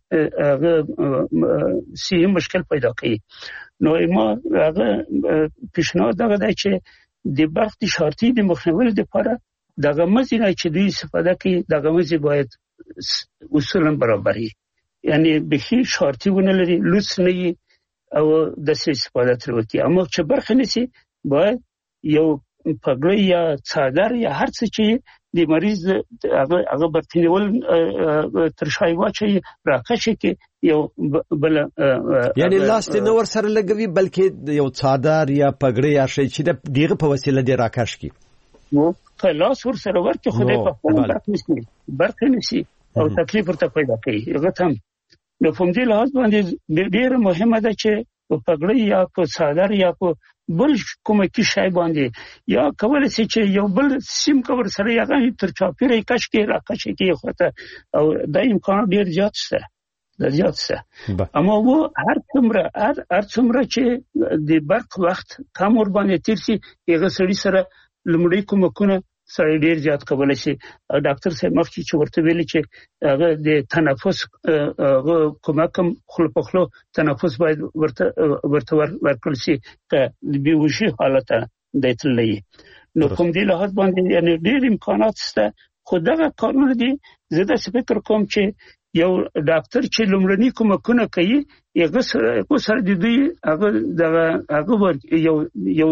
هغه سي مشکل پیدا کوي نو ما هغه پیشنهاد دغه دی چې د برق د شارتي د مخنیوي لپاره دغه مزي نه چې دوی استفاده کوي دغه مزي باید اصولا برابري یعنی به شارتي ونه لري لوس نه او د سي استفاده تر وکي اما چې برق نسي باید یو پګړی یا څادر یا هر څه چې د مریض هغه هغه برتنیول تر شای واچي راکښه کې یو بل یعنی لاس نه ور سره لګوي بلکې یو څادر یا پګړی یا شی چې د دیغه په وسیله دی راکښ کی نو په لاس ور سره ورته خدای په خپل برق نشي برق نشي او تکلیف ورته پیدا کوي هغه هم نو په دې لحاظ باندې ډیره مهمه ده چې په پګړی یا په څادر یا په بل کومه کې شای باندې یا کولای شي چې یو بل سیم کور سره یغه تر چاپیره کښ کې راکښ کې خوته او د امکان ډیر زیات شته د زیات شته اما وو هر څومره هر هر څومره چې د برق وخت کم ور باندې تیر شي هغه سړي سره لمړی کومکونه سړی ډیر زیات کولای شي ډاکټر صاحب مخکې چې ورته ویلي چې هغه د تنفس هغه کومکم خپل په خپل تنفس باید ورته ورته ورکړل شي که د بیوشي حالت د تللی نو کوم دی له هڅه باندې یعنی ډیر امکانات شته خو دغه کارونه دي زه د فکر کوم چې یو ډاکټر چې لمړني کومکونه کوي هغه سره سره د دوی هغه دغه هغه یو یو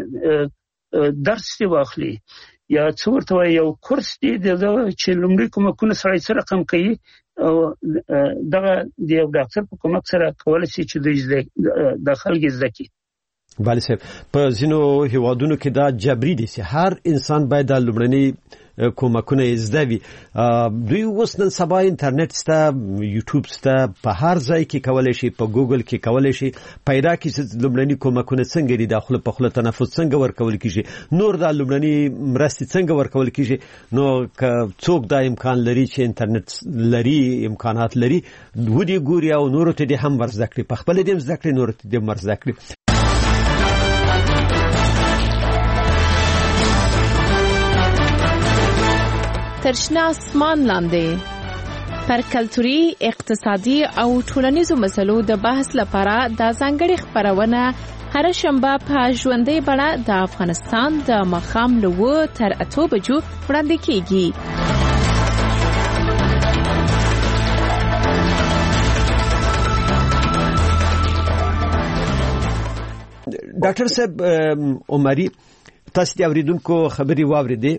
درس دی واخلي یا څورته یو کورس دی د چې لمړي کومکونه سره سره کم کوي او دغه د یو ډاکټر په کومک سره کولای شي چې د خلک زده کی بله صاحب په ځینو هیوادونو کې دا جبري دي چې هر انسان باید د لومړني کومکونه زده وي. دوی اوس نن سبا انټرنیټ سته، یوټیوب سته، په هر ځای کې کولای شي، په ګوګل کې کولای شي پیدا کړي چې لومړني کومکونه څنګه دي، داخله په خله تنفس څنګه ورکول کیږي، نور د لومړني مرستې څنګه ورکول کیږي. نو که څوک دا امکان لري چې انټرنیټ لري، امکانات لري، ودی ګوري او نور ته دې هم ورزده کړي، په خپل دې زده کړي، نور ته دې ورزده کړي. ترشنا اسمان لاندې پر کلتوري، اقتصادي او ټولنیزو مسلو د بحث لپاره د ځانګړي خبرونه هر شنبه په ژوندۍ بڼه د افغانستان د ماښام له اوه تر اته بجو وړاندې کیږي. ډاکټر صاحب عمري، تاسو د اوریدونکو خبري واوریدې.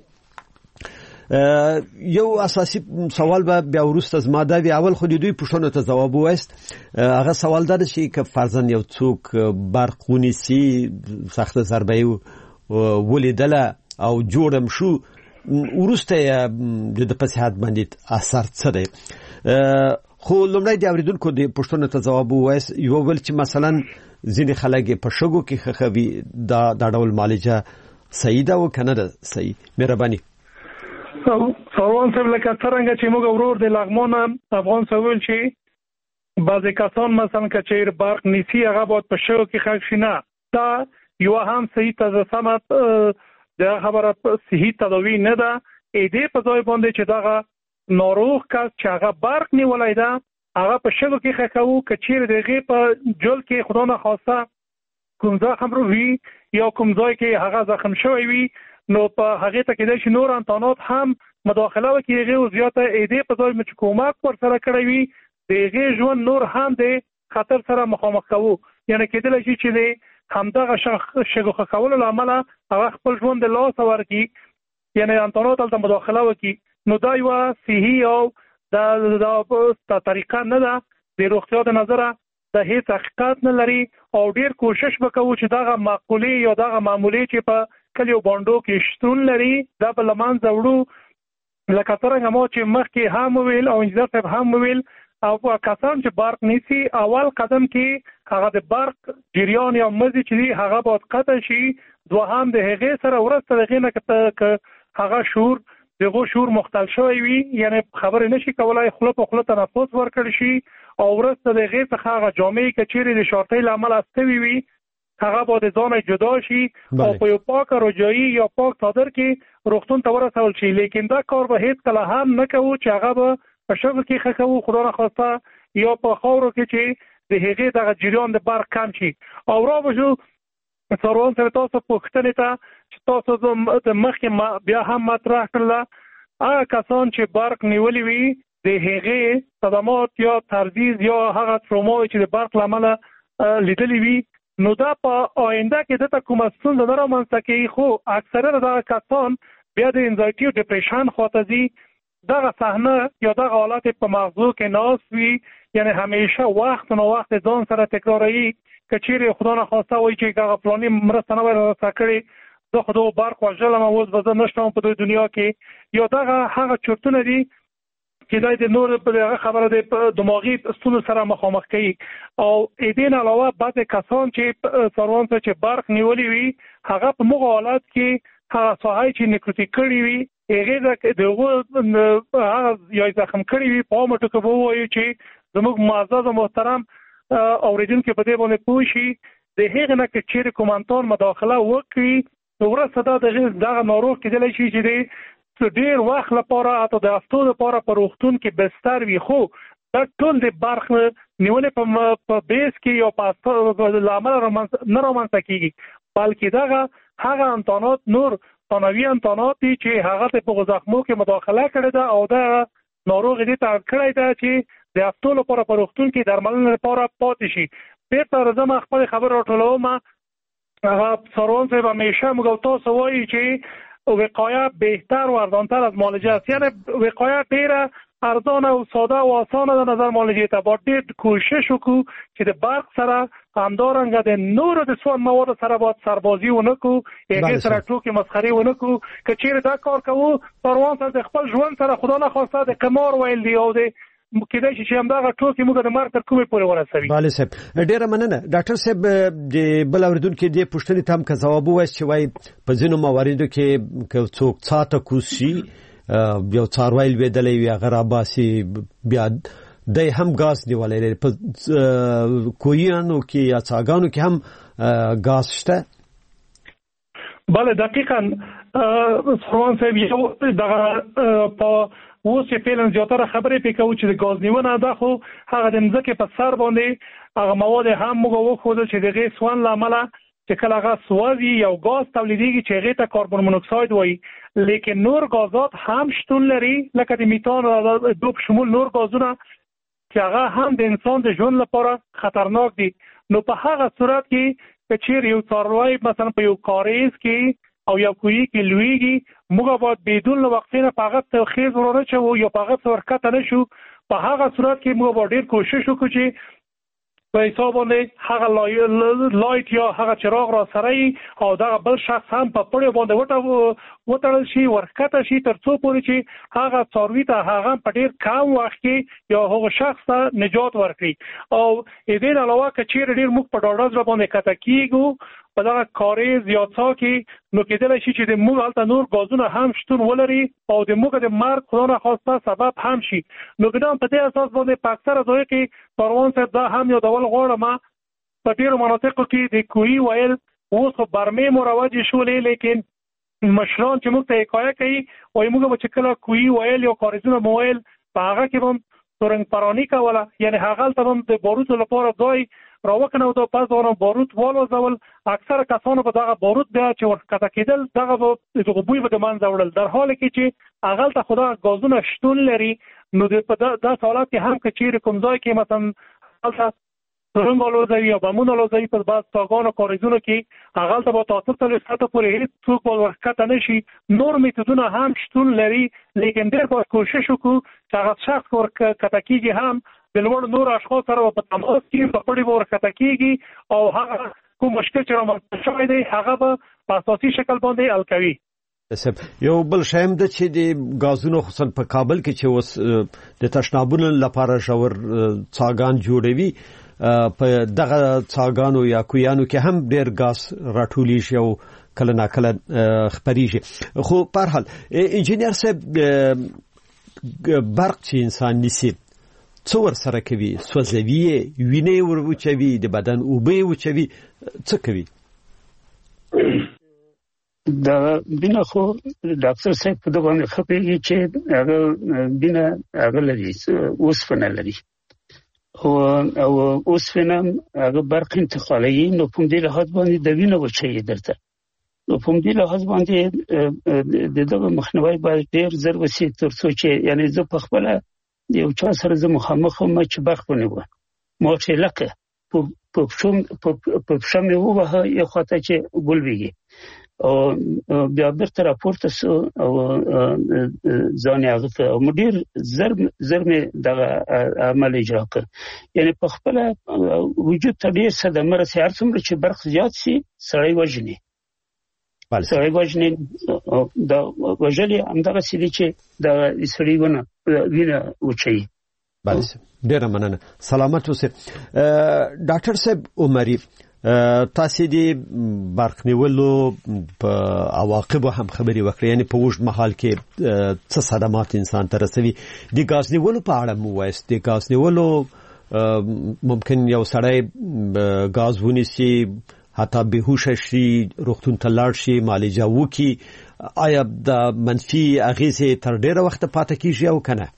یو اساسي سوال به بیا ورسته زما دا وی، اول خو دوی پوښتنه ته جواب وایست. هغه سوال دا چې ک فرضاً یو څوک برق ونیسي، سخت ضربه ولیدله او جوړم شو، ورسته د صحت باندې اثر څه دی؟ خو لومړی د اوریدونکو د پوښتنه ته جواب وایست. یو ول چې مثلا ځینې خلک په شګو کې خخوي، دا د ډول معالجه صحیح ده او کنه ده صحیح؟ مهرباني. سروان صاحب، لکه څنګه چې موږ ورور د لغمان افغان سوال چې بعضی کسان مثلا که چیر برق نیسی هغه باید په شو کې خښ شي، نه، دا یو هم صحیح تزسمه د خبره صحیح تداوی نه ده. ایده په ځای باندې چې دا ناروغ کس چې هغه برق نیولای ده هغه په شو کې خښو، که چیر دغه په جل کې خدا نه خواسته کوم زخم وي یا کوم ځای کې هغه زخم شوی وي، نو په هغه ته کې د نور انتانات هم مداخله وکړي او زیاته ایده په ځای چې کومک ور سره کړی وي، دغه ژوند نور هم د خطر سره مخامخ کوو. یعنی کېدل شي چې د همدغه شګو خولو لامل هغه خپل ژوند د لاس ورکی، یعنی انتانات ته مداخله وکړي. نو دا یو صحیح او د طریقه نه ده، د روغتیا د نظره د هیڅ حقیقت نه لري. او ډیر کوشش وکړو چې دغه معقولی یا دغه معمولی چې په کلیو باندو کې شتون لري دا په لمن زوړو، لکه څنګه مو چې مخکې هم ویل او انجنیر صاحب هم ویل، او کسان چې برق نیسي اول قدم کې هغه د برق جریان یا مزي چې هغه باید قطع شي، دوهم د هغې سره ورسته دغه نه ک هغه شور دغه شور مختل شوی وي، یعنی خبرې نشي کولای، خله په خله تنفس ورکړي شي، او ورسته دغه څخه هغه جامې کچېری د شارټۍ لامل استوي وي هغه باید ځان جدا شي او په یو پاک روجایي یا پاک صادر کې روغتون ته ورسول شي. لیکن دا کار به هیڅ کله هم نه کوو چې هغه به په شګو کې خښو، خدا نه خواسته یا په خاورو کې چې د هغې دغه جریان د برق کم شي. او را بشو سروان سره تاسو پوښتنې ته چې تاسو د مخکې بیا هم مطرح کړله، هغه کسان چې برق نیولي وي د هغې صدمات یا ترزیز یا هغه تروماوي چې د برق له امله لیدلي وي، نو دا په آینده کې دته کومه ستونزه نه رامنځته کوي. خو اکثره دغه کسان بیا د انزایټي او ډپریشن خواته ځي. دغه صحنه یا دغه حالت په مغزو کې ناست وي، یعنی همیشه وخت نو وخت ځان سره تکراروي، که چیرې خدا نه خواسته وایي چې هغه فلاني مرسته نه وای راسره کړې، زه خو دغه برق وژلم اوس به زه نشته په دې دنیا کې، یا دغه هغه چورتونه دي چې دا د نور په هغه خبره د دماغي ستونزو سره مخامخ کوي. او دې نه علاوه بعضې کسان چې سروان ته چې برق نیولي وي هغه په مغه حالت کې هغه ساحه چې نیکروتیک کړي وي هغې دغه هغه یا زخم کړي وي، په عامه ټکو به ووایو چې زموږ معزز او محترم اورېدونکي په دې باندې پوه شي، د هغې نه که چیرې کوم انتان مداخله وکړي نو وروسته دا دغه ناروغ کېدلی شي چې د ډیر وخت لپاره حتی د هفتو لپاره په روغتون کې بستر وي. خو دا ټول د برق نیولې په بیس کې یا په لامل نه رامنځته کېږي، بلکې دغه هغه انتانات نور ثانوي انتانات دي چې هغه په زخمو کې مداخله کړې ده او دا ناروغ دې ته کړی ده چې د هفتو لپاره په روغتون کې درملنې لپاره پاتې شي. بیرته راځم خپل خبر راټولوم. هغه سروان صاحب همیشه موږ تاسو وایي چې وقایه بهتر و ارزانتر از معالجه است، یعنی وقایه ډیره ارزانه او ساده او آسانه ده نظر معالجه ته. با ډیر کوشش وکړو چې د برق سره همدارنګه د نورو د سون مواد سره باید سربازي ونکو هغه سره ټوکې مسخري ونکو که چیرې دا کار کوو سروان صاحب د خپل ژوند سره خدا نه خواسته د قمار ویل دی او د کېدای شي چې همدغه ټوکې موږ د مرګ تر کومې پورې ورسوي. بله صاحب ډېره مننه. ډاکټر صاحب د بل اورېدونکي دې پوښتنې ته هم که ځواب ووایاست چې وایي په ځینو مواردو کې که څوک څاته کوز شي یو څاروی لوېدلی وي هغه راباسي بیا دی هم ګاز نیولی لري په کویانو کې یا څاګانو کې هم ګاز شته. بله دقیقا سروان صاحب یو دغه په اوس چې فعلا زیاتره خبرې پې کوو چې د ګاز نیونه ده خو هغه د مځکې په سر باندې هغه مواد هم موږ وښودل چې د هغې سون له امله چې کله هغه سوځي یو ګاز تولیدېږي چې هغې ته کاربن مونوکساید وایي لیکن نور ګازات هم شتون لري لکه د میتان او دو په شمول نور ګازونه چې هغه هم د انسان د ژوند لپاره خطرناک دي. نو په هغه صورت کې که چیرې یو څاروی مثلا په یو کاریز کې او یو کوی کې لویږي موږ باید بدون له وقفې نه په هغه تخیز ورونه چوو یا په هغه ورکته نه شو. په هغه صورت کې موږ باید ډېر کوشش وکړو چې په حساب باندې هغه لایټ یا هغه چراغ را سره او دغه بل شخص هم په پړې باندې وتړل شي ورکته شي تر څو پورې چې هغه څاروي ته هغه په ډېر کم وخت کې یا هغه شخص ته نجات ورکړي. او دې نه علاوه که چیرې ډېر موږ په ډاډه زړه باندې کته کېږو په دغه کاریز یا څا کې نو کېدلی شي چې د موږ هلته نور ګازونه هم شتون ولري او د موږ د مرګ خدا نخواسته سبب هم شي. نو بنا په دې اساس باندې په اکثره ځایو کې سروان صاحب دا هم یادول غواړم په ډېرو مناطقو کې د کوهي ویل اوس خو برمې مروجې شولې لیکن مشران چې موږ ته حکایه کوي وایي موږ به چې کله کوهي ویل یا کاریزونه مو ویل په هغه کې به ترنګ پراني کوله یعنی هغه هلته به د باروتو لپاره ځای راوکنه او د پاسونه باروت والوځول اکثره کسانو په دغه باروت بیا چې ورکته کېدل دغه به بوی به د منځه وړل در حال کې چې هغلته خو دغه ګازونه شتون لري. نو په داسې حالات کې هم که چیرې کوم ځای کې مثلا هلته سرنګ الوځوي یا بمونه الوځوي په بعض څاګانو کاریزونو کې هغلته به تر څو څلوېښت ساعته پورې هېڅ څوک به ورکته نه شي. نور میتودونه هم شتون لري لیکن ډېر باید کوشش وکړو چې هغه شخص ورکته کېږي هم د لوړ نور اشخاص سره په تماس کې په پړې به ورکته کېږي او هغه کوم مشکل چې رامنځته شوی دی هغه به په اساسي شکل باندې حل کوي. یو بل شی هم ده چې د ګازونو خصوصا په کابل کې چې اوس د تشنابونو لپاره ژور څاګان جوړوي په دغه څاګانو یا کویانو کې هم ډېر ګاز راټولیږي او کله ناکله خپریږي. خو په هر حال انجینر صاحب برق چې انسان نیسي څه ورسره کوي؟ سوځوي یې وینې ور وچوي د بدن اوبه وچوي څه کوي؟ دا بنا خو ډاکټر صاحب په دغه باندې خپېږي چې هغه بنا هغه لري اوسپنه لري او او اوسپنه هغه برق انتقالوي نو په دې لحاظ باندې د وینې وچوي درته نو په دې لحاظ باندې د دغه مخنیوي باید ډېر زر وسی تر څو چې یعنی زه په خپل یو چا سره زه مخامخ هم چې برق ونیوه ما چې لکه په پښوم په پښوم یې ووهه یو خواته چې ګل ویږي او بیا بیرته راپورته سو او ځان یې هغه کړ او مدیر زر زر مې دغه عمل اجرا کړ یعنی په خپل وجود ته ډېر صدمه رسي هر څومره چې برق زیات سي سړی وژني سړی وژني دا وژلي همدغه سړي چې د سړي ونه وینه وچوي. بله ډېره مننه سلامت اوسئ. ډاکټر صاحب عمري تاسو د برق نیولو په عواقبو هم خبرې وکړې یعنی په اوږد مهال کې څه صدمات انسان ته رسوي. د ګاز نیولو په اړه مو وایاست د ګاز نیولو ممکن یو سړی ګاز ونیسي حتی بهوشه شي روغتون ته لاړ شي معالجه وکړي آیا د منفي اغېزې تر ډېره وخته پاتې کېږي او که نه؟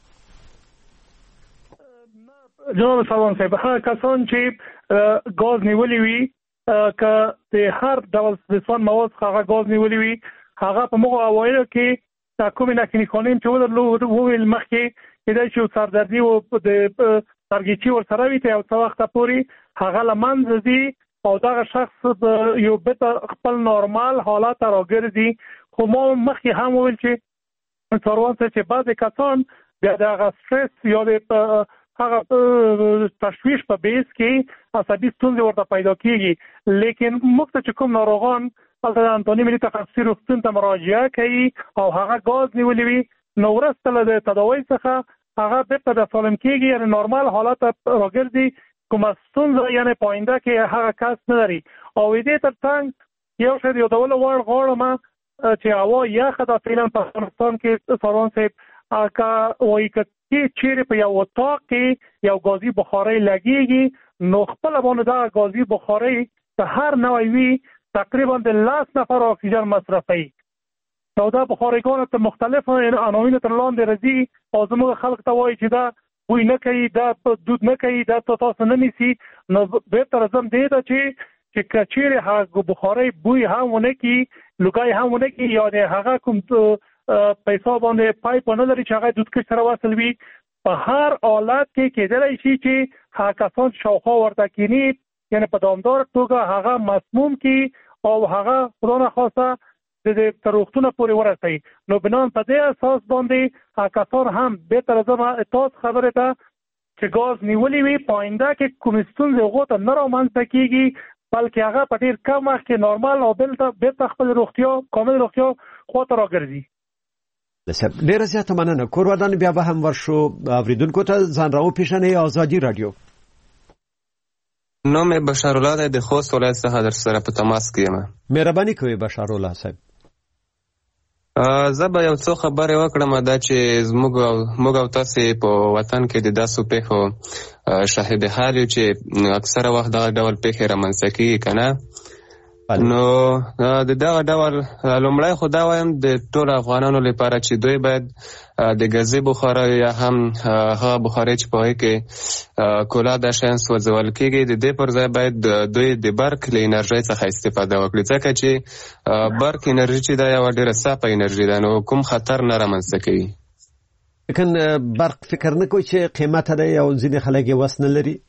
جناب سروان صاحب هغه کسان چې ګاز نیولی وي که د هر ډول د سون مواد څخه هغه ګاز نیولی وي هغه په مغو اوایلو کې کومې ناکیني خانیم چې ودرلو وویل مخکې کېدای شي سردردي او د سرګیچي ورسره وي ته یو څه وخته پورې هغه له منځه ځي او دغه شخص یو بته خپل نورمال حالت راګرځي. خو ما مخکې هم وویل چې سروان صاحب چې بعضې کسان بیا دغه سټرس یا د هغه تشویش په بیس کې عصبي ستونزې ورته پیدا کیږي. لیکن موږ ته چې کوم ناروغان هلته د انتوني ملي تخصصي روغتون ته مراجعه کوي او هغه ګاز نیولې وي، نو وروسته له د تداوۍ څخه هغه بیرته د سالم کیږي، یعنی نورمال حالت راګرځي، کومه ستونزه یعنی پاینده کې هغه کس نه لري. او دې ترڅنګ یو شی یادول غواړم غواړم چې هوا یخه ده فعلا په افغانستان کې سروان صاحب که وایي که چیرې په یو اتاق کې یو ګازي بخارۍ لګېږي نو خپله باندې دغه ګازي بخارۍ که هر نوی وي تقریبا د لاس نفر اکسیجن مصرفوي. نو دا بخارۍ ته مختلف عناوین تر لاندې راځي او زموږ خلک ته وایي چې دا بوی نه کوي، دا دود نه کوي، دا تاسو نه نیسي. نو بهتر زم دی دا چې چې کچېرې هغه بخارۍ بوی هم ونه کوي، لوګی هم ونه کوي، یا د هغه کوم پیسا باندې پایپ نه لري چې هغه دودکش سره وصل وي. په هر حالت کې کېدلی شي چې هغه کسان شاوخوا ورته کیني، یعنی په دوامدار توګه هغه مسموم کی او هغه خدا نخواسته د تروختونه پورې ورسوي. نو بنان په دې اساس باندې هغه کسان هم بهتر زما تاسو خبره ده چې ګاز نیولې وي پاینده کې کوم ستونزې هغو ته نه رامنځته کېږي، بلکې هغه په ډېر کم وخت کې نورمال او بېرته خپل روغتیا کامل روغتیا خواته راګرځي. ډېره زیاته مننه. کور ودان بیا به هم ورشو اورېدونکو ته ځان راوپېژنئ. آزادي راډیو. نوم یې بشارالله دی، د خوست ولایت څخه در سره په تماس کې یم. مهرباني کوئ بشارالله صاحب. زه به یو څو خبرې وکړم، دا چې موږ او تاسې په وطن کې د داسې پیښو شاهد حال یو چې اکثره وخت دغه ډول پیښې رامنځته کېږي که نه. نو د دغه ډول لومړی خو دا وایم د ټولو افغانانو لپاره چې دوی باید د ګازي بخارۍ یا هم هغه بخارۍ چې په هغې کې کولا دا شیان سوځول کېږي، د دې پر ځای باید دوی د برق له انرژۍ څخه استفاده وکړي، ځکه چې برق انرژي چې دا یوه ډېره صافه انرژي ده، نو کوم خطر نه رامنځته کوي. لیکن برق فکر نه کوي چې قیمته دی او ځینې خلک یې وس نه لري.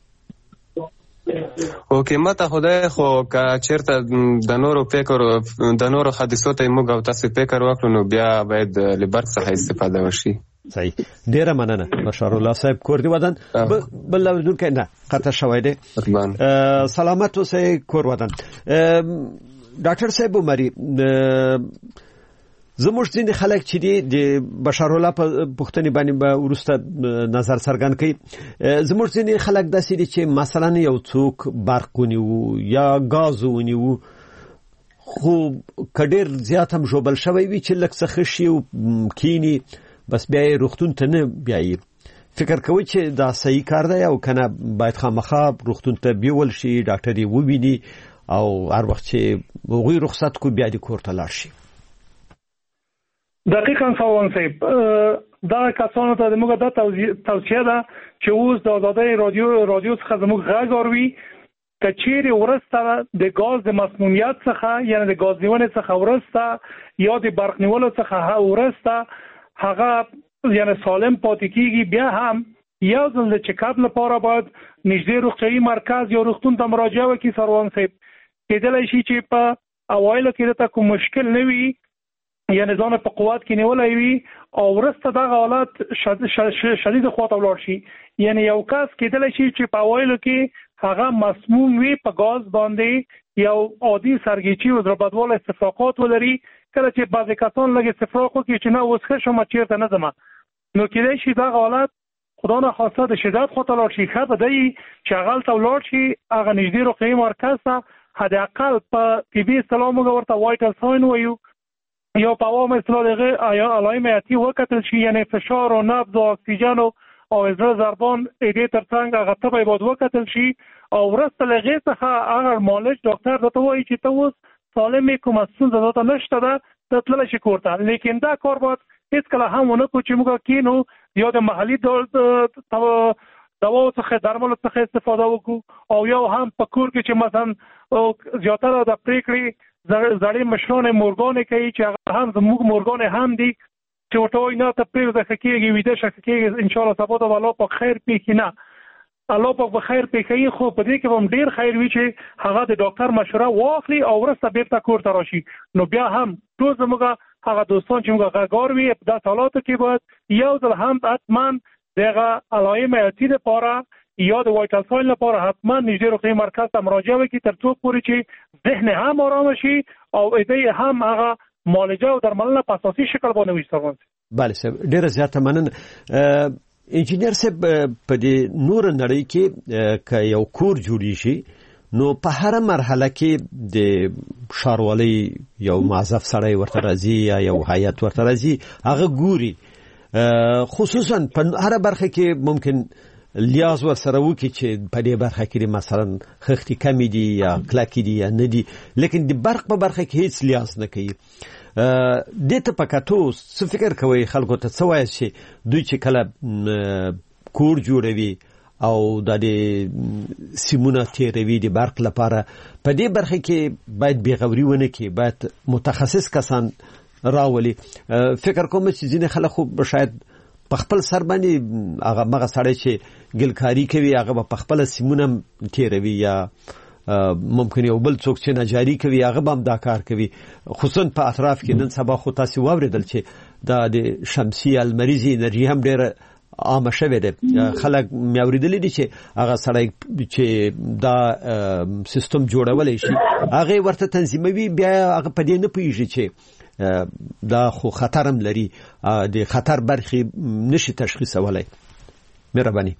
او قیمته خدای خو که چیرته د نورو فکر د نورو حادثو ته موږ او تاسې فکر وکړو نو بیا باید له برق څخه استفاده وشي. صحیح. ډېره مننه بشارالله صاحب. کور دې ودان بل اورېدونکی نه قطع شوی دی. سلامت اوسئ کور ودان. ډاکټر صاحب عمري، زموږ ځینې خلک چې دي د بشارالله په پوښتنې باندې به وروسته نظر څرګند کوي. زموږ ځینې خلک داسې دي چې مثلا یو څوک برق ونیو یا ګاز ونیو، خو که ډېر زیات هم ژوبل شوی وي چې لږ څه ښه شي او کیني بس بیا یې روغتون ته نه بیایي، فکر کوي چې دا صحیح کار دی او که نه باید خامخا روغتون ته بیول شي، ډاکټر یې وویني او هر وخت چې هغوی رخصت کړو بیا دې کور ته لاړ شي؟ دقیقاً سوان صاحب، دا کسانو ته موږ دا توصیه ده چې اوس د آزادۍ رادیو رادیو څخه زموږ غږ اوري، که چیرې وروسته د ګاز د مسمومیت څخه یعنی د ګاز نیونې څخه وروسته یا د برق نیولو څخه وروسته هغه یعنی سالم پاتې کیږي، بیا هم یو ځل د چکاپ لپاره باید نږدې روغتیايي مرکز یا روغتون ته مراجعه وکړي. سروان صاحب، کېدلی شي چې په اوایلو کې دته کوم مشکل نه وي، یعنی ځان په قوت کې نیولای وي او ورسته دغه حالت شدید خواته ولاړ شي. یعنی یو کس کېدلی شي چې په اوایلو کې هغه مسموم وي، په ګاز باندې یو عادي سرګیچي او ضربتوال استفراقات ولري. کله چې بعضې کسان لږ استفراق وکړي چې نه اوس ښه شم چېرته نه ځمه، نو کېدای شي دغه حالت خدا نخواسته د شدت خواته ولاړ شي. ښه به دی چې هغه هلته ولاړ شي، هغه نږدې روغتیايي مرکز ته حداقل په طبي اصطلاح موږ ورته وایټل ساین وایو یا په عوامو اصطلاح دغه علائم حیاتي وکتل شي، یعنی فشار او نبض او اکسیجن او زړه ضربان دې ترڅنګ هغه تبه باید وکتل شي او وروسته له هغې څخه هغه مالش ډاکټر درته وایي چې ته اوس سالم یې، کومه ستونزه درته نشته ده، ته تللی شي کور ته. لیکن دا کار باید هېڅکله هم ونه کړو چې موږ کینو یا د محلي دواو څخه درملو څخه استفاده وکړو او یو هم په کور کې چې مثلا زیاتره د پرېکړې زړې مشرانې مورګانې کوي چې هغه هم زموږ مورګانې هم دي چې ورته وایي نه ته پرېږده ښه کېږي، ویده شه ښه کېږي، انشاءالله سبا ته به الله پاک خیر پېښي. نه، الله پاک به خیر پېښوي، خو په دې کې به هم ډېر خیر وي چې هغه د ډاکټر مشوره واخلي او وروسته بېرته کور ته راشي. نو بیا هم ټول زموږ هغه دوستان چې موږ غږار وي په داسې حالاتو کې باید یو ځل هم حتما دغه علائم حیاتي لپاره یا د وایټل ساین لپاره حتما نږدې روغتیايي مرکز ته مراجعه وکړي تر څو پورې چې ذهن هم آرام شي او ایده هم هغه معالجه او درملنه په اساسي شکل باندې وي. سروان بله صاحب ډیره زیاته مننه. انجینر صاحب په دې نور نړۍ کې که یو کور جوړیږي نو په هر مرحله کې د ښاروالۍ یو معذف سړی ورته راځي یا یو هیئت ورته راځي هغه ګوري، خصوصا په هر برخه کې ممکن لیاز ور سره وکړي چې په دې برخه کې مثلا خښتې کمې دي یا کلکې دي یا نه دي، لیکن د برق په برخه کې هیڅ لیاز نه کوي. دې ته په کتو څه فکر کوئ خلکو ته څه وایي چې دوی چې کله کور جوړوي او د سیمونه تیروي د برق لپاره په دې برخه کې باید بېغوري ونه کړي، باید متخصص کسان راولي. فکر کوم چې ځینې خلک خو شاید په خپل سر باندې هغه مغه سړی چې ګلکاري کوي هغه په خپل سیمونه تیروي یا ممکن یو بل څوک چې نجاری کوي هغه به هم دا کار کوي، خصوصا په اطراف کې. نن سبا خو تاسو واوریدل چې دا د شمسي المریزي انرژي هم ډیره عامه شوې ده. خلک مې اوریدلي دي چې هغه سړی چې دا سیستم جوړولی شي هغه ورته تنظیموي، بیا هغه په دې نه پوهیږي چې دا خو خطر هم لري، د خطر برخې نشي تشخیصولی. مهرباني.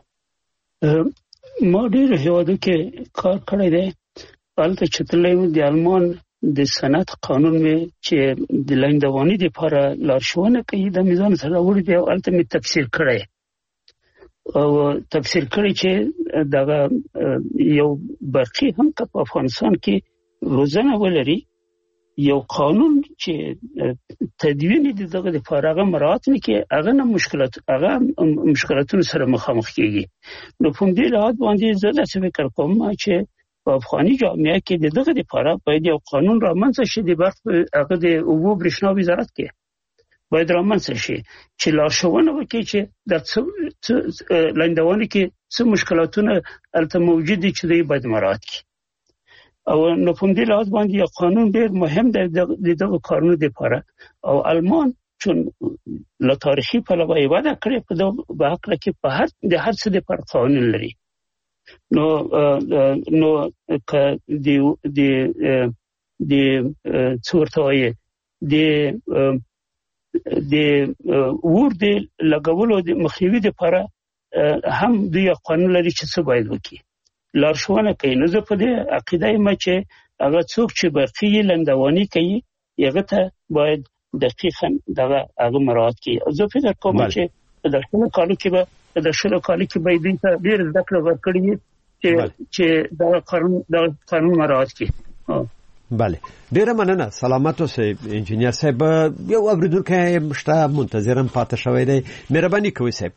ما ډېر هیوادو کې کار کړی دی، هلته چې تللی وم د آلمان د صنعت قانون مې چې د لاندواني دپاره لارښوونه کوي د میزان سره راوړی دی او هلته مې تفسیر کړی او تفسیر کړی چې دغه یو برقي هم که په افغانستان کې روزنه ولري یو قانون چې تدوین دي دغه دپاره هغه مراعات نه کوي، هغه نه مشکلات هغه مشکلاتونو سره مخامخ کېږي. نو په دې لحاظ باندې زه داسې فکر کوم چې په افغاني جامعه کې د دغه دپاره باید یو قانون رامنځته شي، د برق هغه د اوبو برېښنا وزارت کې باید رامنځته شي چې لارښوونه وکړي چې د لاندواني کې څه مشکلاتونه هلته موجود دي چې دوی باید مراعات کړي. او نو په دې لحاظ باندې یو قانون ډېر مهم دی د دغه کارونو دپاره. او آلمان چون له تاریخي پلوه یې وده کړې په دغه هکله کې په هر د هر څه دپاره قانون لري. نو نو که د د د څه ورته وایي د د اور د لګولو د مخنیوي دپاره هم دوی قانون لري چې څه باید وکړي، لارښوونه کوي. نو زه په دې عقیده یم چې هغه څوک چې برقي لندواني کوي هغه ته باید دقیقاً دغه هغه مراعات کړي. زه فکر کوم چې په دغه کالو کې به په دغه شلو کالو کې به دوی ته ډېر زده کړه ورکړي چې چې دغه قانون دغه قانون مراعات کړي. بله ډیره مننه. سلامت اوسئ انجینر صاحب. یو اوریدونکی مشته منتظرم پاتې شوی دی، مهرباني کوئ صاحب.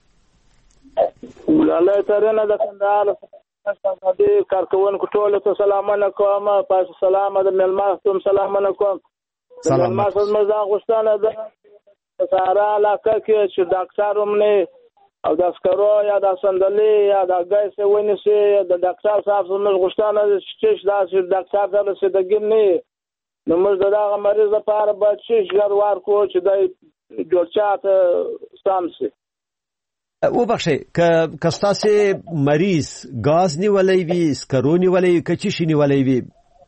الله تعالی د کندهار د کارکونکو ټول ته سلامونه کوم، پاس سلام د ملماستم سلامونه کوم. سلام ماسد مزه غوښتنه ده سارا علاقه کې چې ډاکټر ومنه او د اسکرو یا د صندلي یا د ګیس ونیسي د ډاکټر صاحب زموږ غوښتنه ده چې دا چې ډاکټر ته رسیدګي نه نو موږ دغه مریض لپاره باید چې ژر ورکو چې د جوړچاته سامسي. او بخښئ که ستاسې مریض ګاز نیولی وي، سکرو نیولی وي، که څه شي نیولی وي؟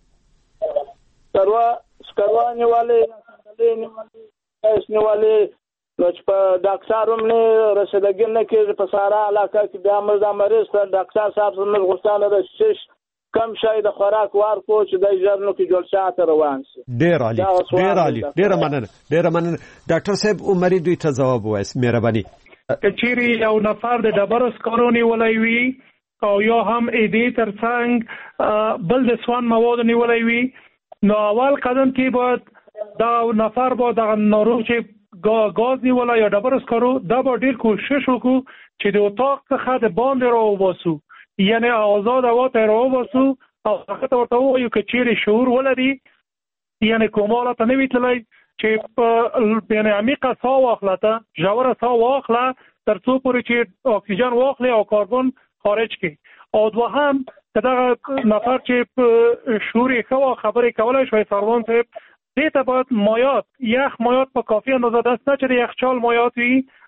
سکرو نیولی، صندلي نیولی، ګیس نیولی، نو چې په ډاکټر هم نه رسیدګي نه کېږي په سارا علاقه کې بیا موږ دا مریض ته ډاکټر صاحب زموږ غوښتنه ده چې کم شی د خوراک ورکړو چې دی ژر نو کې جوړچاته روان شي. ډېر عالي ډېر عالي ډېره مننه ډېره مننه. ډاکټر صاحب عمري دوی ته ځواب ووایاست مهرباني. که چیرې یو نفر د ډبرو سکرو نیولی وي او یا هم ایدې تر څنګ بل د سوان مواد نیولی وي نو اول قدم کې باید دا نفر باید دغه ناروغ چې ګاز نیولی یا ډبرو سکرو دا به ډېر کوشش وکړو چې د اتاق څخه د باندې راوباسو، یعنی آزاد هوا ته راوباسو او هغه ته ورته ووایو که چیرې شعور ولري یعنی کوماله ته نه وي تللی چې په یعنې عمیقه ساه واخله، ته ژوره ساه واخله تر څو پورې چې اکسیجن واخلي او کاربن خارج کړي. او دوهم که دغه نفر چې په شعور یې ښه وه خبرې کولی شوی سروان صاحب دې ته باید مایات یخ مایات په کافي اندازه دست نه چې د یخچال مایات وي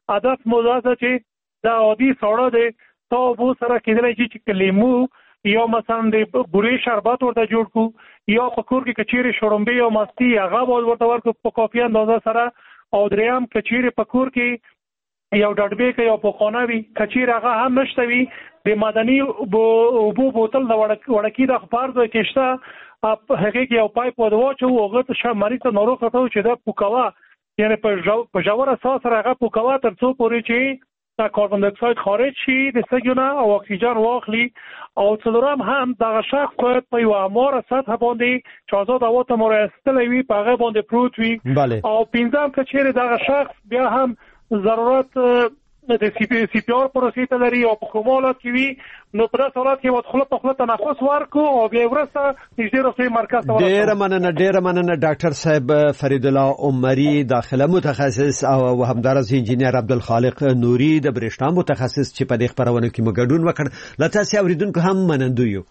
عادت مو دا چې دا عادي سوړه دی تو وو سره کېدلی شي چې لیمو یا مثلا د بورې شربت ورته جوړ کو یا په کور کې کچېرې شړومبې او مستي هغه ورته ورکو په کافي اندازه سره او دریم کچېرې په کور کې یو ډډبې کې یو پخوانه وي کچېرې هغه هم نشته وي د مدني اوبو بوتل د وړکي د خبر د کېشته هغه کې یو پایپ ودواچو هغه ته ش مریض ته ناروغ ته چې دا پوکوا یعنی په جوړه اساس راغه پوکوا تر څو پورې چې دا کاربن دای اکساید خارج شي د سږونه او اکسیجن واخلي او څلورم هم دغه شخص باید په یو اماره سطح باندې چې آزاد هوا ته مرستلی وي په هغه باندې پروت وي او پنځم که چیرې دغه شخص بیا هم ضرورت د سی پی سی پی آر پروسې ته لري او په کوم حالت کې وي نو په داسې حالت کې باید خوله په خوله تنفس ورکړو او بیا وروسته نږدې روغتیايي مرکز ته ورسوو. ډېره مننه ډېره مننه ډاکټر صاحب فرید الله عمري داخله متخصص او همدارس انجینر عبدالخالق نوري د برېښنا متخصص چې په دې خپرونه کې مو ګډون وکړ. له تاسې اورېدونکو هم منندوی یو.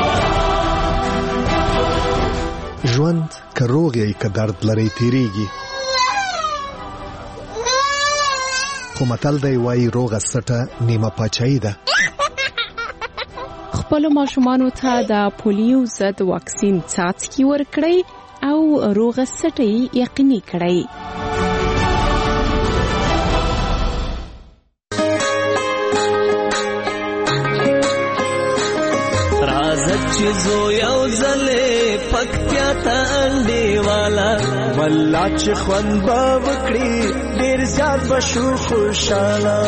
ژوند که روغ یې که درد لرئ تېرېږي خو متل دی وایي روغه سټه نیمه پاچاهي ده. خپلو ماشومانو ته د پولیو ضد واکسین څاڅکي ورکړئ او روغه سټه یې یقیني کړئ. چې زو یو ځلې پکتیا ته انډیواله والله چې خوند به وکړي ډېر زیات به شو خوشحاله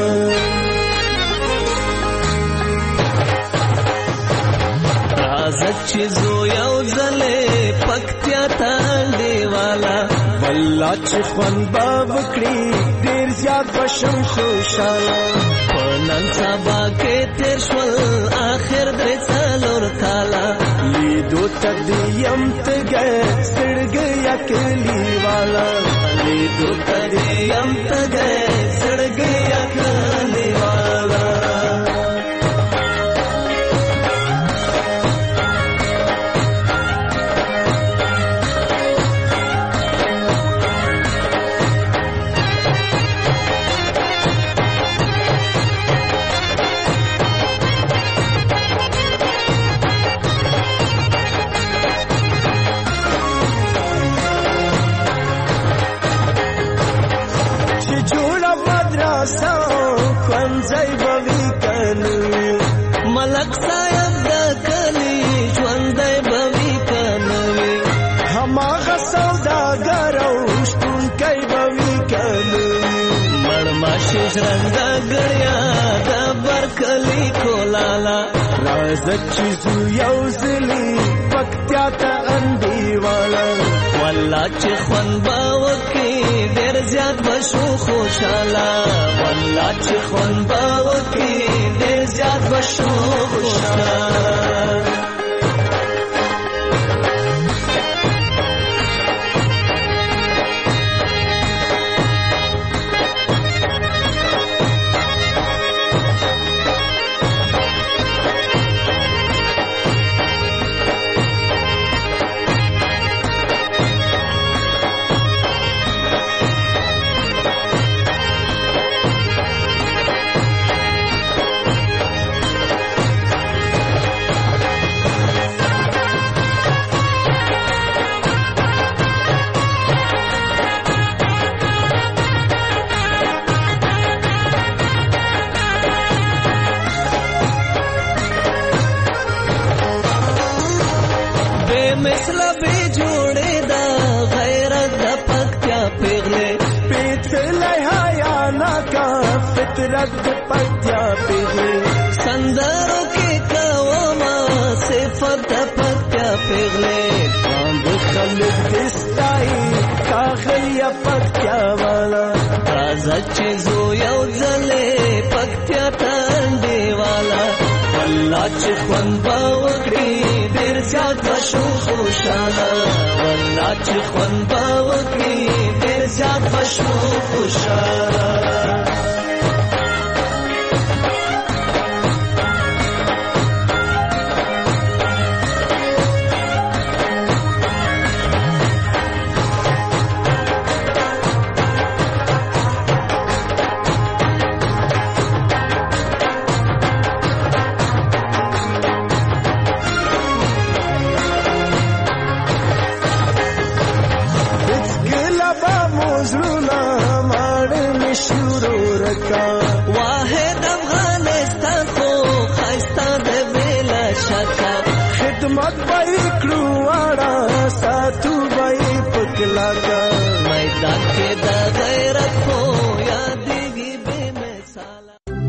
راځه چې زو یو ځلې پکتیا ته انډیواله والله چې خوند به وکړي ډېر زیات به شو خوشحاله په نن سبا کې تېر شول آخر درې څلور کاله لیدو ته دې یم تږی سړګۍ کلی والا لیدو ته دې یم تږی سړګۍ کلی والا ملک صاحب د کلی ژوندی به وي که نه وي هماغه سوداګر او شپونکی به وي که نه وي مړماشي ژرنده ګړیا د برکلي کولاله راځه چې زو یو ځلي پکتیا ته انډیواله والله چې خوند به وکړي ډېر زیات به شو خوشحاله والله چې خوند به وکړي ډېر زیات به شو خوشحاله فطرت پکتیا پیغلے سندروں کے کوما صفت پکتیا پیغلے باند خلق دستائی کاغلیا پکتیا والا تازہ چیزو یو زلے پکتیا تانڈے والا واللہ چی خوند باوکڑی دیر زیاد بشو خوشالا واللہ چی خوند باوکڑی دیر زیاد بشو خوشالا